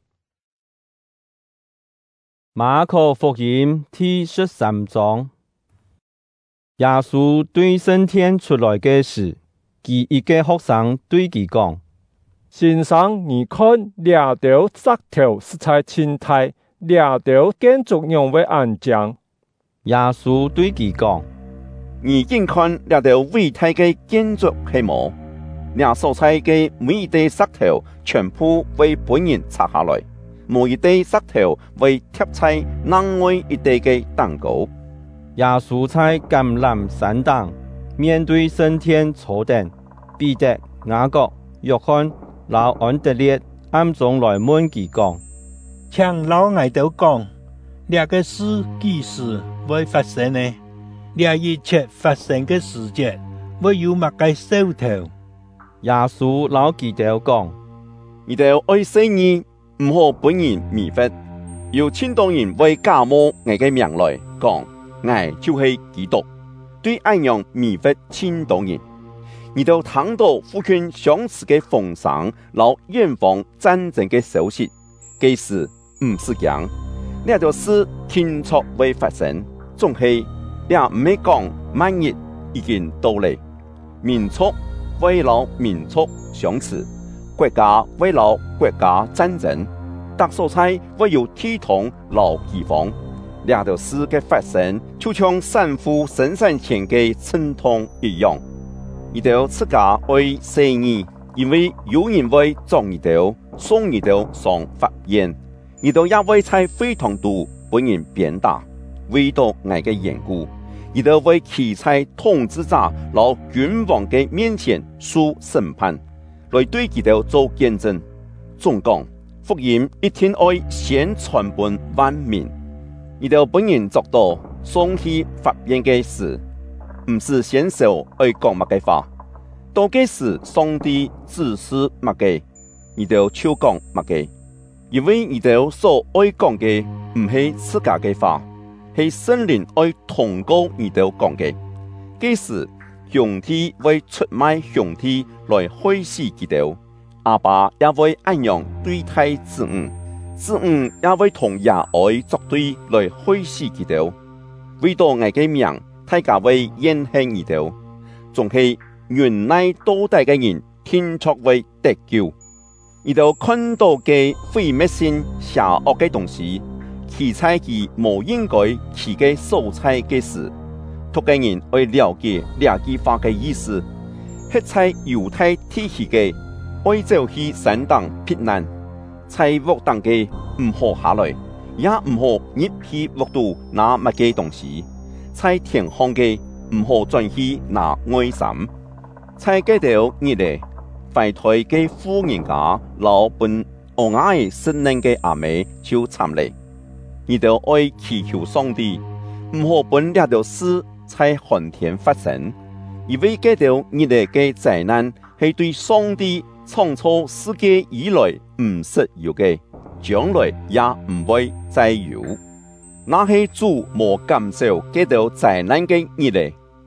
馬可福音第十三章，耶穌對升天出來嘅時，佢一個學生對佢講： 先生，你看兩條石頭實在青苔，兩條建築用為安將。 耶穌對佢講： 你見看兩條偉大嘅建築係冇？兩所在嘅每一塊石頭，全部為本人拆下來。每一塊石頭為貼在另外一地嘅蛋糕。 耶穌在橄欖山頂面對升天坐定，彼得、雅各、約翰、老安德烈暗中來問佢講： 請老我哋講，呢個事幾時會發生呢？呢一切發生嘅時節會有乜嘅兆頭？ 耶穌老佢哋講： 你哋愛惜你。唔好本人迷惑，有千多人為假冒我嘅名來講，我就係基督，對安樣迷惑千多人。而到聽到福音相似嘅風聲，老遠方戰爭嘅消息，其實唔是講，呢條事天錯會發生，仲係也唔係講萬日已經到嚟，民族為老民族相似。國家為了國家戰爭，特所在為有體統老饑荒，兩條事嘅發生，就像山父生產前嘅陣痛一樣。呢條自家會死你，因為有人會撞呢條，送呢條上法院，呢條也會在非常多本人鞭打，為到我嘅緣故，呢條會企在統治者老君王嘅面前受審判。來對佢哋做見證，總講福音一定愛先傳遍萬民。佢哋本人做到送去法院嘅事，唔是先手愛講乜嘅話，到嘅時上帝指示乜嘅，佢哋就講乜嘅。因為佢哋所愛講嘅唔係自家嘅話，係聖靈愛通過佢哋講嘅。嘅時兄弟為出賣兄弟來害死佢哋，阿爸也會按樣對待子女，子女也會同野愛作對來害死佢哋。為到我嘅名，大家會厭棄佢哋，仲係原來多大嘅人天作為得救。佢哋看到嘅毀滅性邪惡嘅東西，其在佢無應該去嘅所在嘅事。讀嘅人會了解兩句話嘅意思，係在猶太體系嘅愛走去山當避難，在惡當嘅唔好下來，也唔好入去惡度拿乜嘅東西，在天空嘅唔好轉去拿外衫，在嗰條日嚟快台嘅富人家老本我愛聖靈嘅阿妹就參嚟，你就愛祈求上帝，唔好本兩條事在寒天發生，因為嗰條日嚟嘅災難係對上帝創造世界以來唔實有嘅，將來也唔會再有。那係主無減少嗰條災難嘅日嚟，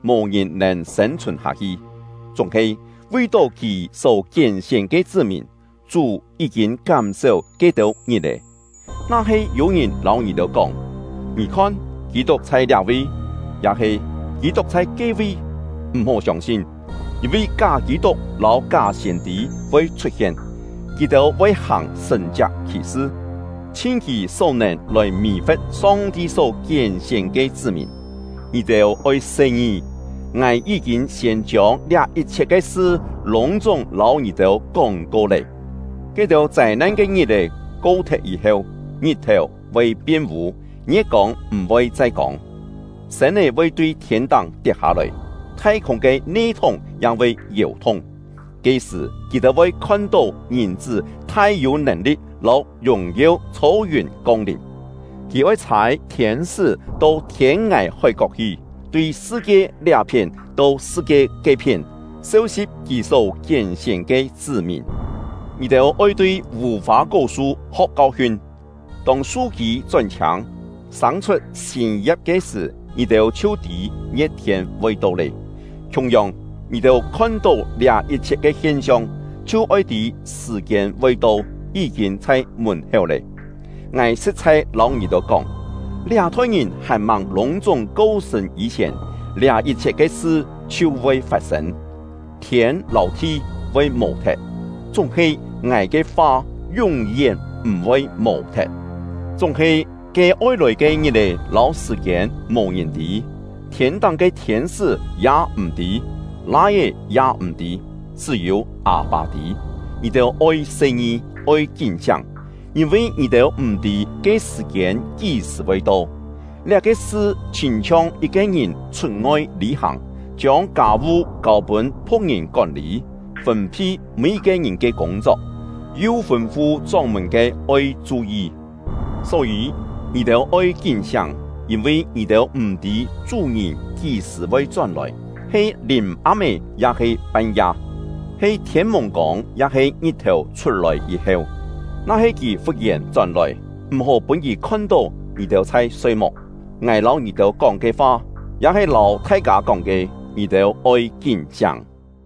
無人能生存下去。總係為到其所揀選嘅子民，主已經減少幾多日嚟。那係有人老二度講，你看基督在哪位，也係基督在幾位，唔好相信，因為假基督老假先知會出現，基督會行神蹟奇事，千其所能來迷惑上帝所揀選嘅子民。你哋愛誠意，我已經先將這一切嘅事隆重老二度講過嚟。基督在那個日嚟高鐵以後，日頭會變烏，夜光唔會再講，神呢會對天堂跌下來，太空嘅內通也會搖動。幾時基督會看到人子太有能力，老榮耀超越降臨，佢會踩天使到天涯海角去，對世界兩片到世界各片，收拾其所揀選嘅子民。你哋愛對無花果樹學教訓，當樹基轉強，生出新葉嘅時，你哋秋地一天會到嚟。同樣，你哋看到這一切嘅現象，就愛啲時間會到，已經在門口嚟。我實在老二度講，兩代人還望隆重高升以前，這一切嘅事就會發生，天老地會無敵。總係我嘅話永遠唔會無敵，總係嘅愛來嘅日嚟老時間無人知，天堂嘅天使也唔知，那嘢也唔知，只有阿爸知。你哋愛誠意愛堅強，因為你哋唔知嘅時間幾時會到。呢個事親像一個人出外旅行，將家務交本僕人管理，分批每個人嘅工作，要吩咐專門嘅愛注意。所以你哋愛堅強，因為你哋唔知主人幾時會轉來，係臨暗暝也係半夜，係天蒙光也係日頭出來以後，那係佢忽然轉來，唔好本意看到你哋在睡夢。我老你哋講嘅話，也係老大家講嘅，你哋愛堅強。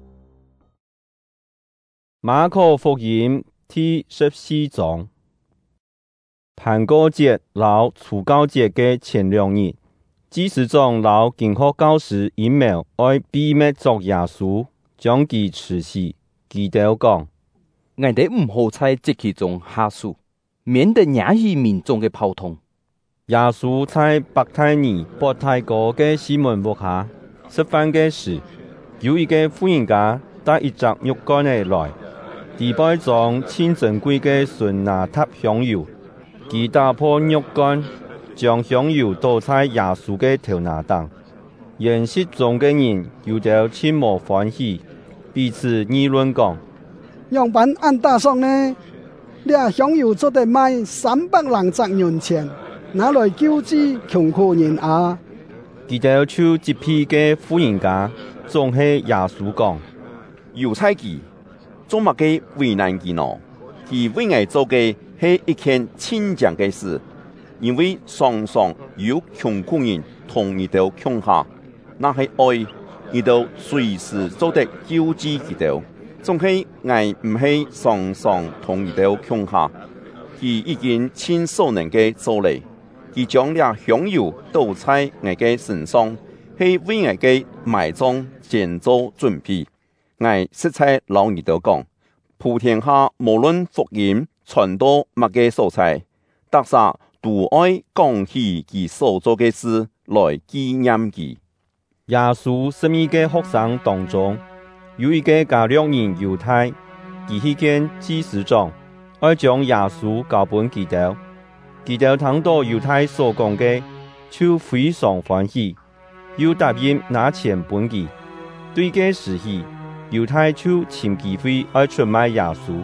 馬可福音第十四章，盼過節老除酵節嘅前兩日，祭司長老經學教師陰謀愛秘密捉耶穌，將其處死。基督講： 我哋唔好在節期中下手，免得引起民眾嘅跑通。 耶穌在伯太尼伯太哥嘅西門屋下食飯嘅時，有一個婦人家帶一隻肉乾嚟來，地擺裝千珍貴嘅純拿塔香油，佢打破肉乾，將香油倒在耶穌嘅頭拿當。宴席中嘅人有啲切莫歡喜，彼此議論講： 樣板按大送呢？呢香油做得賣三百零十元錢。拿來救濟窮苦人啊！ 佢就就接批嘅婦人家，總係耶穌講： 猶太記做乜嘅為難佢呢？佢為我做嘅係一件親強嘅事，因為常常有窮苦人同佢哋窮下，那係愛，佢哋隨時做得救濟佢哋。總係我唔係常常同佢哋窮下，佢已經親所能嘅做嚟。佢將倆香油倒在我嘅身上，係為我嘅埋葬先做準備。我實在老二度講，普天下無論福音傳到乜嘅所在，特撒都愛講起佢所做嘅事來紀念佢。 耶穌十二個學生當中，有一個加略人猶太，佢去見祭司長，愛將耶穌交本基督。基督聽到猶太所講嘅，就非常歡喜，又答應拿錢本佢。對嘅時期，猶太就尋機會愛出賣耶穌。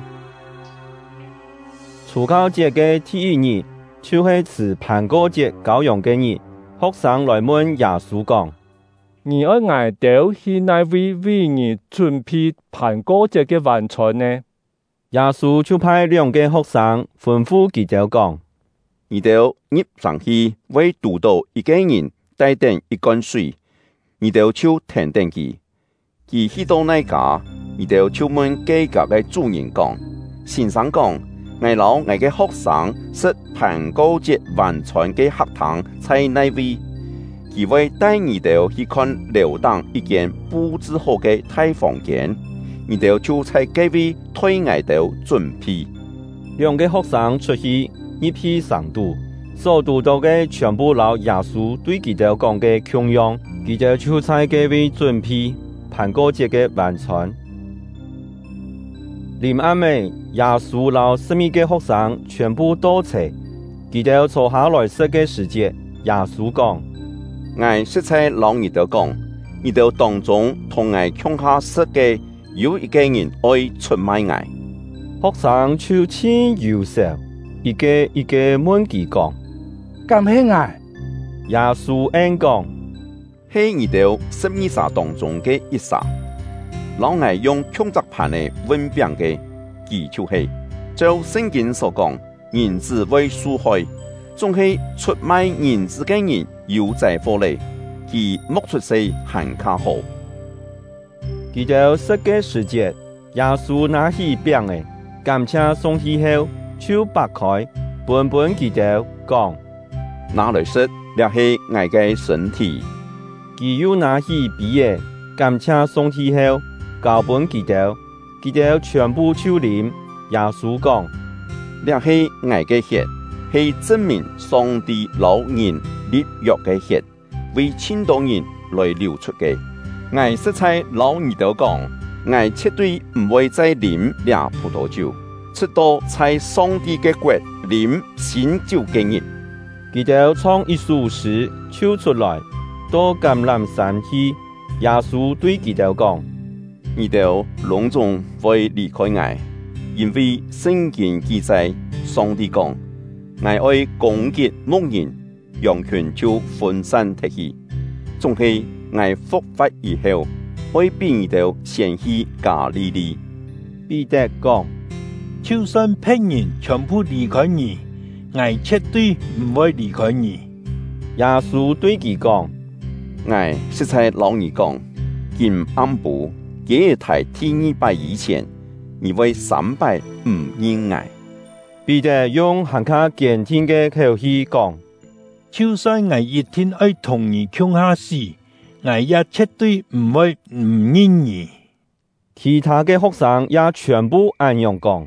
除酵節嘅第一日，就係吃盼過節羔羊嘅日。學生來問耶穌講： 你愛挨到去哪位為你準備盼過節嘅晚餐呢？ 耶穌就派兩個學生吩咐基督講： 你哋入上去，會讀到一個人帶定一罐水， 你哋就停定佢。佢去到那家，你哋就問計價嘅主人講：先生講，我老我嘅學生是盤高節完全嘅學堂在那位，佢會帶你哋去看樓當一間布置好嘅大房間，你哋就在嗰位推我哋準備。 兩個學生出去一批上讀，所讀到嘅全部老耶穌對佢哋講嘅供養，佢哋就在嗰位準備盤高節嘅完全。臨暗暝，耶穌老十二個學生全部到齊，佢哋坐下來食嘅時節，耶穌講： 我實在老你哋講，你哋當中同我共下食嘅有一個人愛出賣我。 學生就千憂愁，一個一個問佢講： 咁係我？ 耶穌應講： 係你哋十二撒當中嘅一撒。老我用強責盤嚟溫餅嘅，佢就係照聖經所講，人子為受害，總係出賣人子嘅人有在火嚟，佢莫出世很卡好。 佢就食嘅時節，耶穌拿起餅嚟，感謝送去後，就擘開，本本佢就講： 拿來食，這係我嘅身體。 佢又拿起杯嚟，感謝送去後，交本佢哋，佢哋全部就啉。耶穌講： 這係我嘅血，係證明上帝老人立約嘅血，為千多人來流出嘅。我實在老你哋講，我絕對唔會再啉這葡萄酒，直到在上帝嘅國啉新酒嘅人。 佢哋唱一首詩，唱出來，到橄欖山去。耶穌對佢哋講： 你哋隆重會離開我，因為聖經記載，上帝講：我愛攻擊牧人，羊群就分散脫去。總係我復活以後，會比你哋先去加利利。 彼得講： 就算別人全部離開你，我絕對唔會離開你。 耶穌對佢講： 我實在老你講，今暗部幾台第二拜以前，你會三拜唔認我。 彼得用更加堅定嘅口氣講： 就算我一天愛同你共下死，我也絕對唔會唔認你。 其他嘅學生也全部按樣講。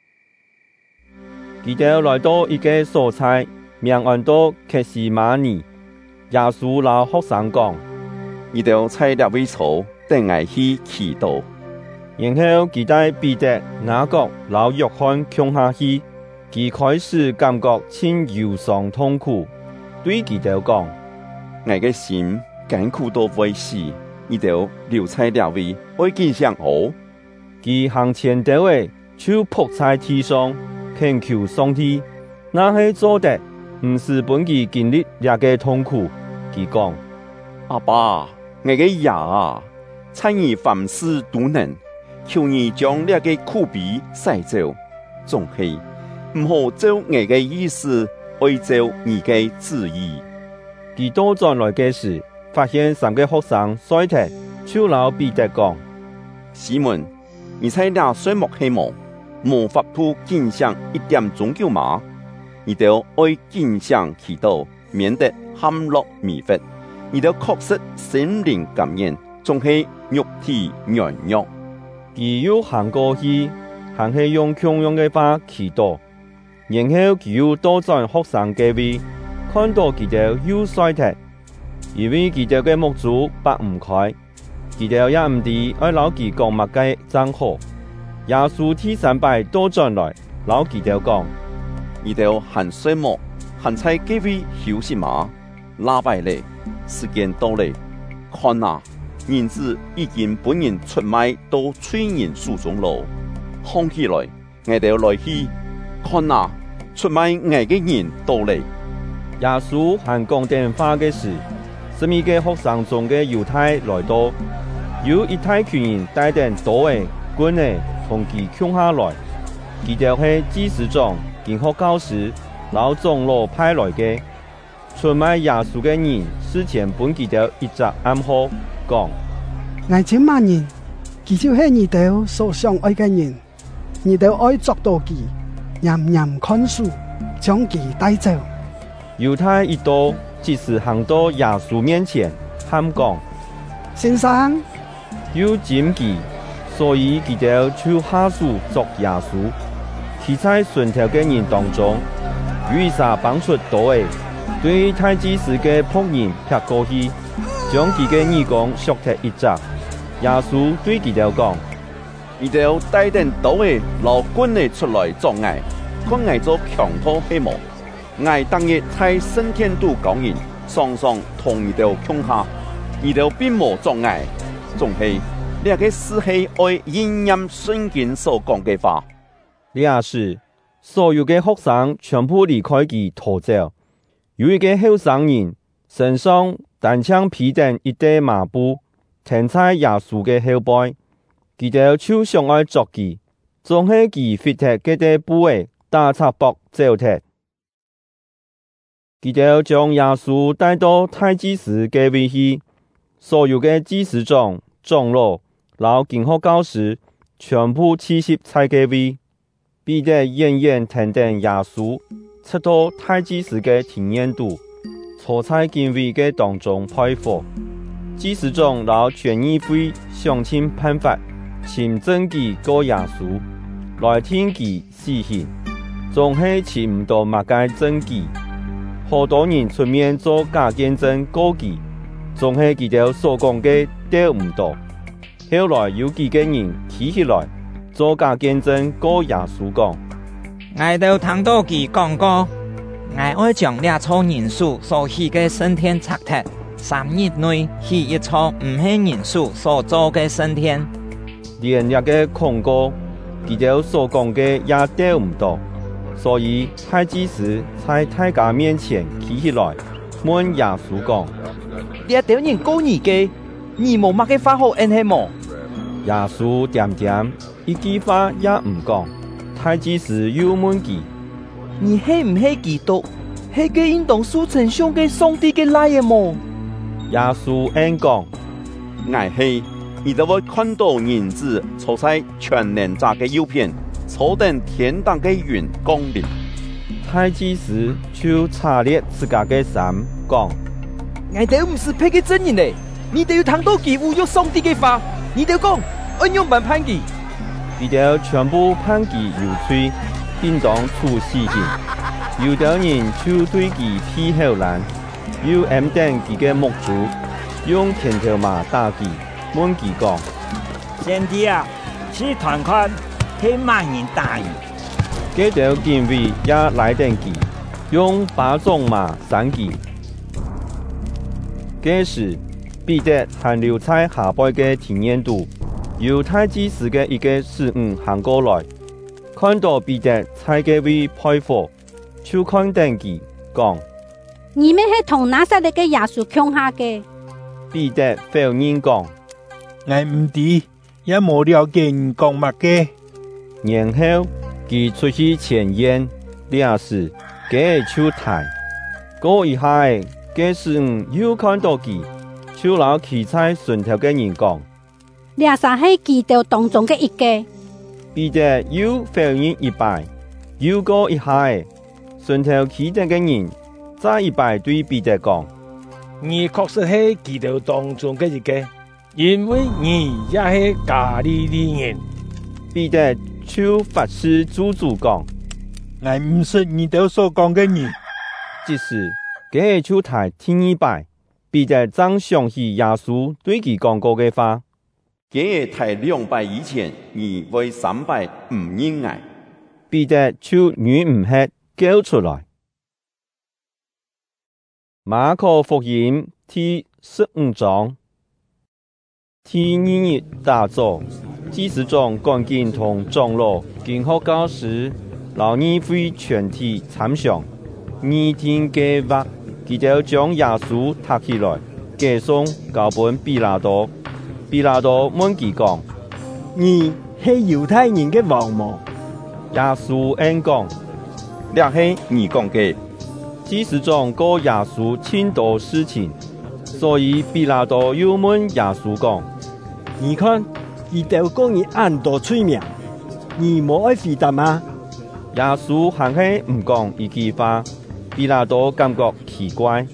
佢哋來到一個所在，名叫做客西馬尼。耶穌老學生講： 你哋在這位坐，等我去祈禱。 然後佢帶彼得、雅各、老約翰共下去，佢開始感覺千憂傷痛苦，對佢哋講： 我嘅心艱苦到會死，你哋留在這位，愛見上我。 佢行前到位，就仆在地上，懇求上帝，那係做得，唔是本佢經歷這個痛苦。佢講： 阿爸，我嘅爺啊，趁你凡事都能，求你將這個苦悲洗走，總係唔好照我嘅意思，愛照你嘅旨意。 佢倒轉來嘅時，發現三個學生衰退，就老彼得講： 西門，你在那睡目黑毛，無法度見上一點鐘叫嗎？你都愛見上祈禱，免得陷落迷惑。你都確實心靈感染，仲係肉體軟弱。 佢又行過去，行去用同樣嘅話祈禱，然後佢又倒轉學生嘅位，看到佢哋又衰退，因為佢哋嘅目珠擘唔開，佢哋也唔知愛老佢講乜嘅真好。耶穌第三拜倒轉來，老佢哋講： 你哋行睡目，行在幾位休息嗎？拉拜咧，時間到咧，看啊！人子已經本人出賣到罪人手中咯，看起來，我哋來去看啊！出賣我嘅人到嚟。 耶穌還講電話嘅時，十二個學生中嘅猶太來到，有一大群人帶定刀嘅、棍嘅，同佢衝下來。佢哋係祭司長、經學教師、老長老派來嘅。 出賣耶穌嘅人事前本記到一隻暗號，講： 我這萬人，佢就是你哋所相愛嘅人，你哋愛捉到佢，嚴嚴看守，將佢帶走。 猶太一到，即時行到耶穌面前，喊講： 先生， 要斬佢，所以佢哋就下手捉耶穌。佢在順條嘅人當中，有一撒綁出刀嘅，對太子司嘅僕人劈過去，將佢嘅耳光削脱一隻。耶穌對佢哋講： 你哋帶定刀嘅攞棍嘅出來作嗌，看嗌做強拖黑幕。我當日在升天度講人，常常同你哋傾下，你哋並無作嗌，仲係呢個是係愛應驗聖經所講嘅話。 呢時，所有嘅學生全部離開佢逃走。有一個後生人身上單槍披頂一堆麻布，停在耶穌嘅後背，佢哋就想愛捉佢，總係佢fit踢嗰啲布嘅打插膊走踢。佢哋將耶穌帶到太子司嘅位去，所有嘅祭司長、長老、老經學教師全部齊集在嘅位。彼得遠遠聽見耶穌出到太子司嘅庭院度，坐在敬畏嘅當中派火。祭司長老全議會想盡辦法，尋證據告耶穌，來聽佢死刑，總係尋唔到乜嘅證據。好多人出面做假見證告佢，總係佢哋所講嘅對唔到。後來有幾個人企起來做假見證告耶穌講： 我都聽到佢講過，我愛將兩錯人數所起嘅升天拆脫，三日內起一錯唔係人數所做嘅升天。 連日嘅控告，佢哋所講嘅也對唔到。所以太子司在大家面前企起來，問耶穌講： 呢條人告你嘅，你冇乜嘅法好恩係冇？ 耶穌點點一句話也唔講。太子司又問佢： 你係唔係基督？係個應當所稱上嘅上帝嘅來嘅冇？ 耶穌應講： 我係，你就會看到人子坐在全能者嘅右邊。坐等天堂嘅雲降臨。 太子司就查列自家嘅衫，講： 我哋唔是配嘅真人嚟，你哋要聽到佢侮辱上帝嘅話，你哋講按樣辦判佢。 佢哋全部判佢有罪，並當處死刑。有啲人就對佢披後欄，又揞定佢嘅目珠，用拳頭嘛打佢，問佢講： 先帝啊，此團看。係萬人打伊， 嗰條警衛也來電佢，用巴掌嘛扇佢。嗰時，彼得還留在下背嘅庭院度，由太子司嘅一個侍女行過來，看到彼得在嗰位派火，就看定佢，講： 你們係同拿撒勒嘅耶穌共下嘅？ 彼得否認講： 我唔知，也冇了解人講乜嘅。 然後佢出去前院，那時佢就抬，過一下，嗰時又看到佢，就老企在順頭嘅人講： 那啥係基督當中嘅一個。 彼得又否認一擺，又過一下，順頭企定嘅人再一擺對彼得講： 你確實係基督當中嘅一個，因為你也係加利利人。 彼得就發誓主主講： 我唔識你哋所講嘅人。 即時，佢就抬天一拜，彼得正想起耶穌對佢講過嘅話。 佢抬兩拜以前，而為三拜唔認愛。 彼得就語唔吃，叫出來。馬可福音第十五章。第二日大早，祭司長趕緊同長老、經學教師、老議會全體參詳，議定計劃，佢就將耶穌抬起來，寄送交本比拉多。比拉多問佢講： 你係猶太人嘅王嗎？ 耶穌應講： 這係你講嘅。 祭司長告耶穌千多事情，所以比拉多又問耶穌講： 你看，伊哋講你按多催命，你冇愛回答嗎？ 耶穌還係唔講一句話，比拉多感覺奇怪。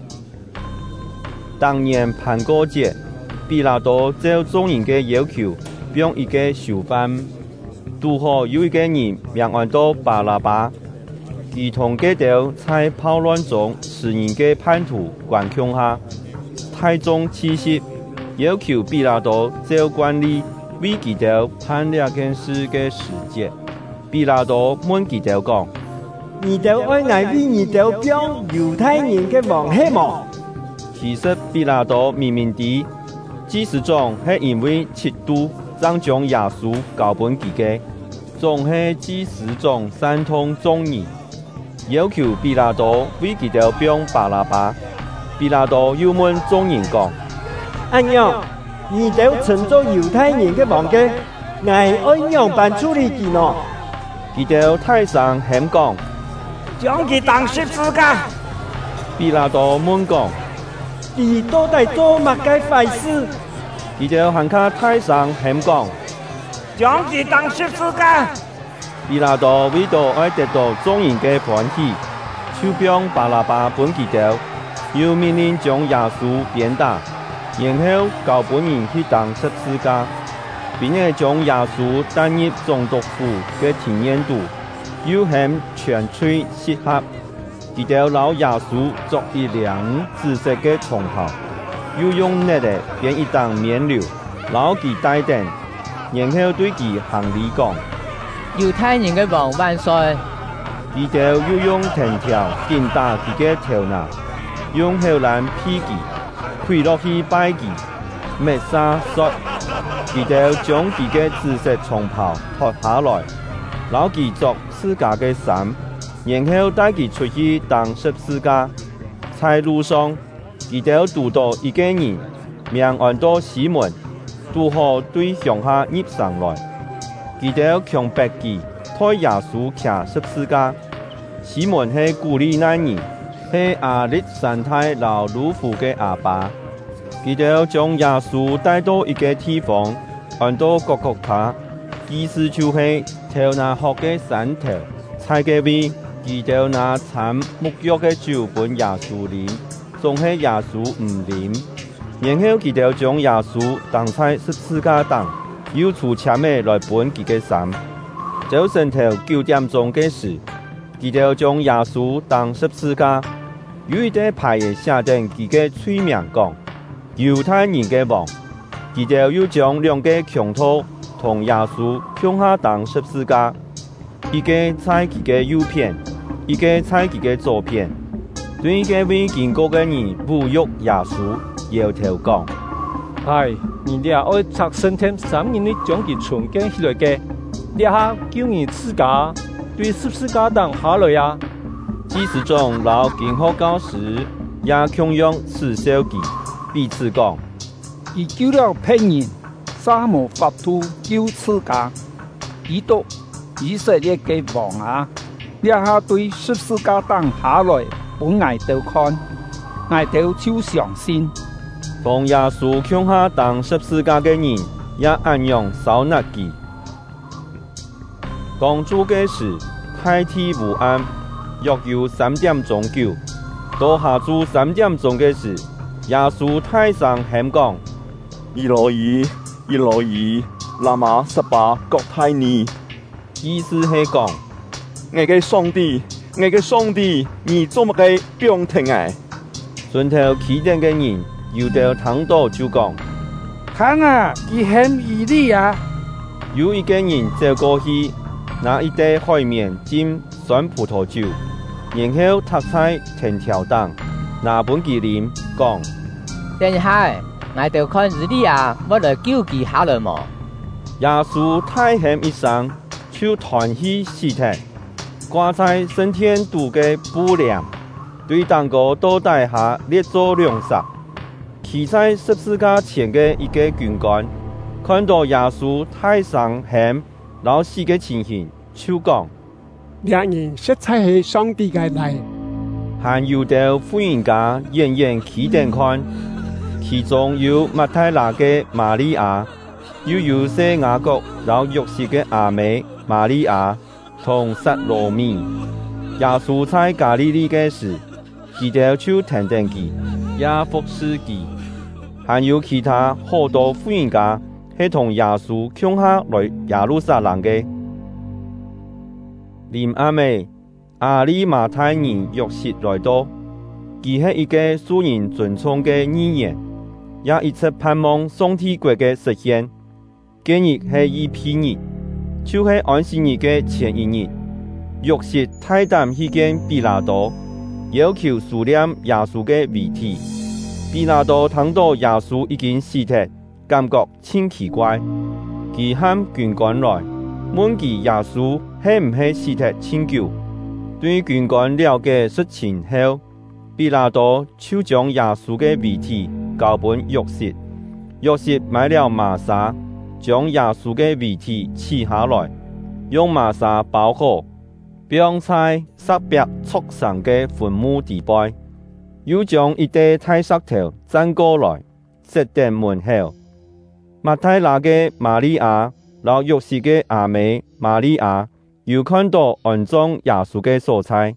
當年叛國節，比拉多照眾人嘅要求，用一個囚犯，拄好有一個人名唤到巴拉巴，佢同佢哋在叛亂中使人嘅叛徒關強下，太重其實要求比拉多照慣例為佢哋判兩件事嘅時節。比拉多問佢哋講： 你哋愛愛為你哋標猶太人嘅王係冇？ 其實比拉多明明地，祭司長係因為嫉妒，想將耶穌交本自己，總係祭司長煽動眾人，要求比拉多為佢哋標巴拉巴。比拉多又問眾人講： 按樣，你哋稱作猶太人嘅王嘅，我按樣辦處理佢呢？ 佢哋太上喊講： 將佢當十字架。 比拉多問講： 你到底做乜嘅壞事？ 佢哋還卡太上喊講： 將佢當十字架。 比拉多為咗愛得到眾人嘅歡喜，就將巴拉巴本佢哋，又命令將耶穌鞭打，然後交本人去當十字架，並且將耶穌帶入總督府嘅田園度，又喊全吹漆黑。佢哋攞耶穌作一輛紫色嘅長袍，又用呢嚟編一檔棉料，攞佢戴頂，然後對佢行禮講： 猶太人嘅王萬歲！ 佢哋又用藤條擊打佢嘅頭顱，用荷蘭劈佢，跪落去拜佢，滅殺說：佢哋將佢嘅紫色長袍脫下來，攞佢作自家嘅衫。然後帶佢出去當十字架，在路上，佢哋遇到一個人，名唤到西門，拄好對向下入上來，佢哋強迫佢替耶穌騎十字架。西門係古利奈人，係亞歷山大老魯夫嘅阿爸。佢哋將耶穌帶到一個地方，喊到各各他，意思就係頭那學嘅山頭，在嘅位。佢哋拿參沐浴嘅酒本耶穌啉，總係耶穌唔啉。然後佢哋將耶穌當在十字架上，又出車尾來本佢嘅衫。早晨頭九點鐘嘅時，佢哋將耶穌當十字架，有一啲牌嘅寫定佢嘅罪名講：猶太人嘅王。佢哋又將兩個強盜同耶穌向下當十字架，一個在佢嘅右邊。一個在佢嘅左邊，對一個未經過嘅人侮辱耶穌，搖頭講： 係，你哋愛拆身添三人你將佢傳經起來嘅，你下叫你自家對十字架當下來呀？ 祭司長老經學教時，也強用此小記，彼此講： 伊救了騙人，沙無法度救自家，伊都以色列嘅王啊！你下對十字架當下來，本挨到看，挨到就相信。 當耶穌向下當十字架嘅人，也按樣收納佢。當主嘅時，太天烏暗，約有三點鐘久。到下晝三點鐘嘅時，耶穌太上喊講： 以羅伊，以羅伊，拉瑪撒巴各太尼。 意思係講： 我嘅上帝，我嘅上帝，你做乜嘅標停啊？ 順頭起定嘅人，有到聽到就講： 看啊，佢喊以利亞。 有一個人走過去，拿一袋海綿浸酸葡萄酒，然後踏在藤條上，拿本佢啉，講： 等下，我就看以利亞要來救佢下來冇？ 耶穌大喊一聲，就斷氣死體。掛在升天度嘅布簾，對當個倒底下列作兩殺。企在十字架前嘅一個軍官，看到耶穌太上喊老死嘅情形，就講： 兩人實在係上帝嘅嚟。 還有啲婦人家遠遠企定看，其中有馬太拿嘅瑪利亞，又有些雅各然後約瑟嘅阿妹瑪利亞同撒羅米。耶穌在加利利嘅時，佢哋就聽聽佢，也服侍佢。還有其他好多婦人家係同耶穌共下來耶路撒冷嘅。臨暗暝，亞利馬太人約瑟來到，佢係一個受人尊崇嘅議員，也一直盼望上帝國嘅實現。今日係一批日，就係安息日嘅前一日。約瑟大膽去見比拉多，要求書念耶穌嘅遺體。比拉多聽到耶穌已經死咗，感覺真奇怪。佢喊軍官來問佢耶穌係唔係死咗很久。對軍官了解實情後，比拉多就將耶穌嘅遺體交俾約瑟。約瑟買了麻紗，將耶穌嘅遺體取下來，用麻紗包好，並在石壁築成嘅墳墓地背，又將一塊大石頭掙過來，設定門口。馬太拿嘅瑪利亞，和約瑟嘅阿妹瑪利亞，又看到安葬耶穌嘅所在。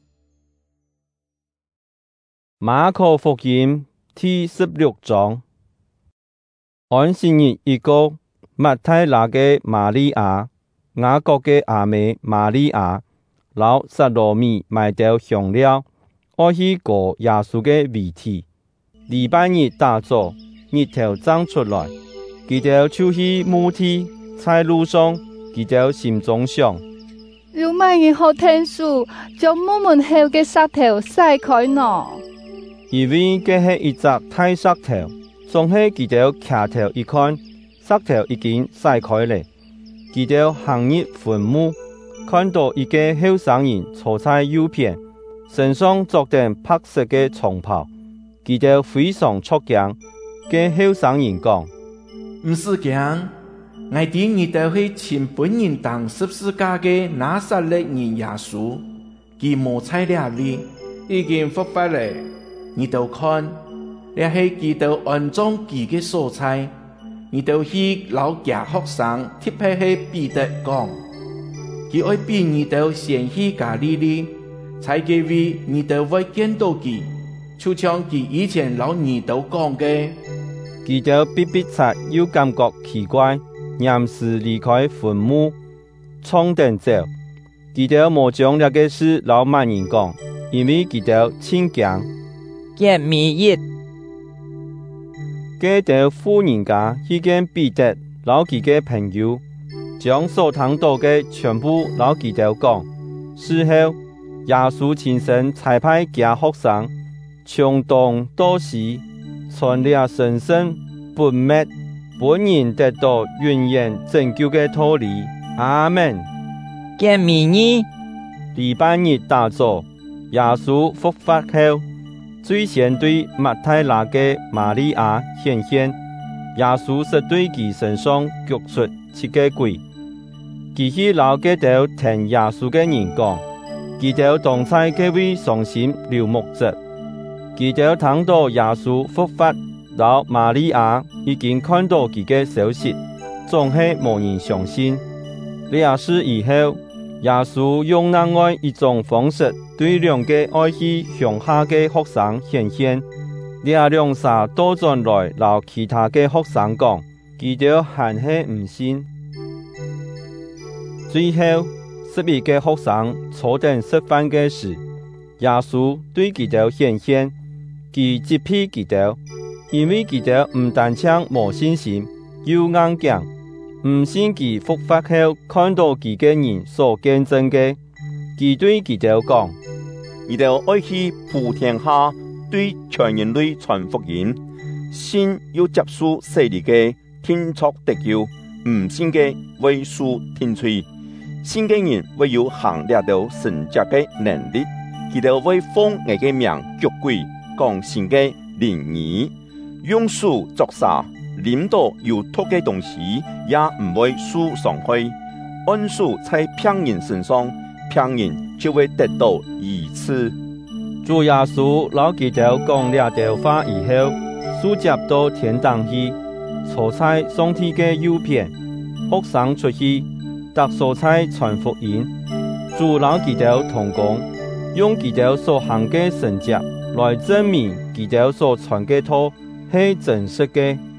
馬可福音第十六章。安息日一個，馬太拿嘅瑪利亞，雅各嘅阿妹瑪利亞，老撒羅米買到香料，愛去過耶穌嘅遺體。禮拜日大早，日頭長出來，佢哋就去墓地，在路上，佢哋心中想： 要乜嘢好天數，將墓門後嘅石頭篩開呢？ 因為這係一隻大石頭，總係佢哋抬頭一看，石頭已經篩開了。佢哋行入墳墓，看到一個後生人坐在右邊，身上着件白色嘅長袍。佢哋非常出驚，嘅後生人講： 唔是驚，我哋你哋會親本人當十字架嘅拿撒勒人耶穌，佢冇在呢位，已經復活了。你哋看，呢係佢哋安葬佢嘅所在。你哋去老家學生，特別係彼得講，佢愛比你哋先去加利利，才嘅位你哋會見到佢，就像佢以前老你哋講嘅。 佢哋逼逼察又感覺奇怪，臨時離開墳墓，衝定走。佢哋冇將呢個事老萬人講，因為佢哋真驚。 見米熱。 嗰條婦人家去見彼得，老佢嘅朋友，將所聽到嘅全部老佢哋講。事後，耶穌親身差派假學生，從東到西，傳了神聖本滅，本人得到永遠拯救嘅道理。阿門。 見米呢？ 禮拜日大早，耶穌復活後，最先對馬太拿嘅瑪利亞顯現，耶穌是對佢身上腳出七個鬼。佢去老嘅度聽耶穌嘅人講，佢就當在嗰位傷心流目者。佢就聽到耶穌復活，然後瑪利亞已經看到佢嘅消息，總係無人相信。呢事以後，耶穌用另外一種方式對兩個愛去鄉下嘅學生顯現，呢兩撒都轉來留其他嘅學生講，佢哋還係唔信。最後，十二個學生坐定食飯嘅時，耶穌對佢哋顯現，佢責備佢哋，因為佢哋唔但止冇信心，又硬頸。唔信佢復活後看到佢嘅人所見證嘅，佢對佢哋講： 你哋愛去普天下對全人類傳福音，信要接受洗禮嘅天作得救，唔信嘅為受天罪。信嘅人會有行呢道神蹟嘅能力，佢哋會奉我嘅名捉鬼，講神嘅靈語，用手作沙。領到有毒嘅東西也唔會受傷害，按手在病人身上，病人就會得到醫治。 主耶穌老佢哋講了條話以後，蘇接到天堂去，坐在上帝嘅右邊，學生出去，特所在傳福音。主老佢哋同講，用佢哋所行嘅神蹟來證明佢哋所傳嘅道係真實嘅。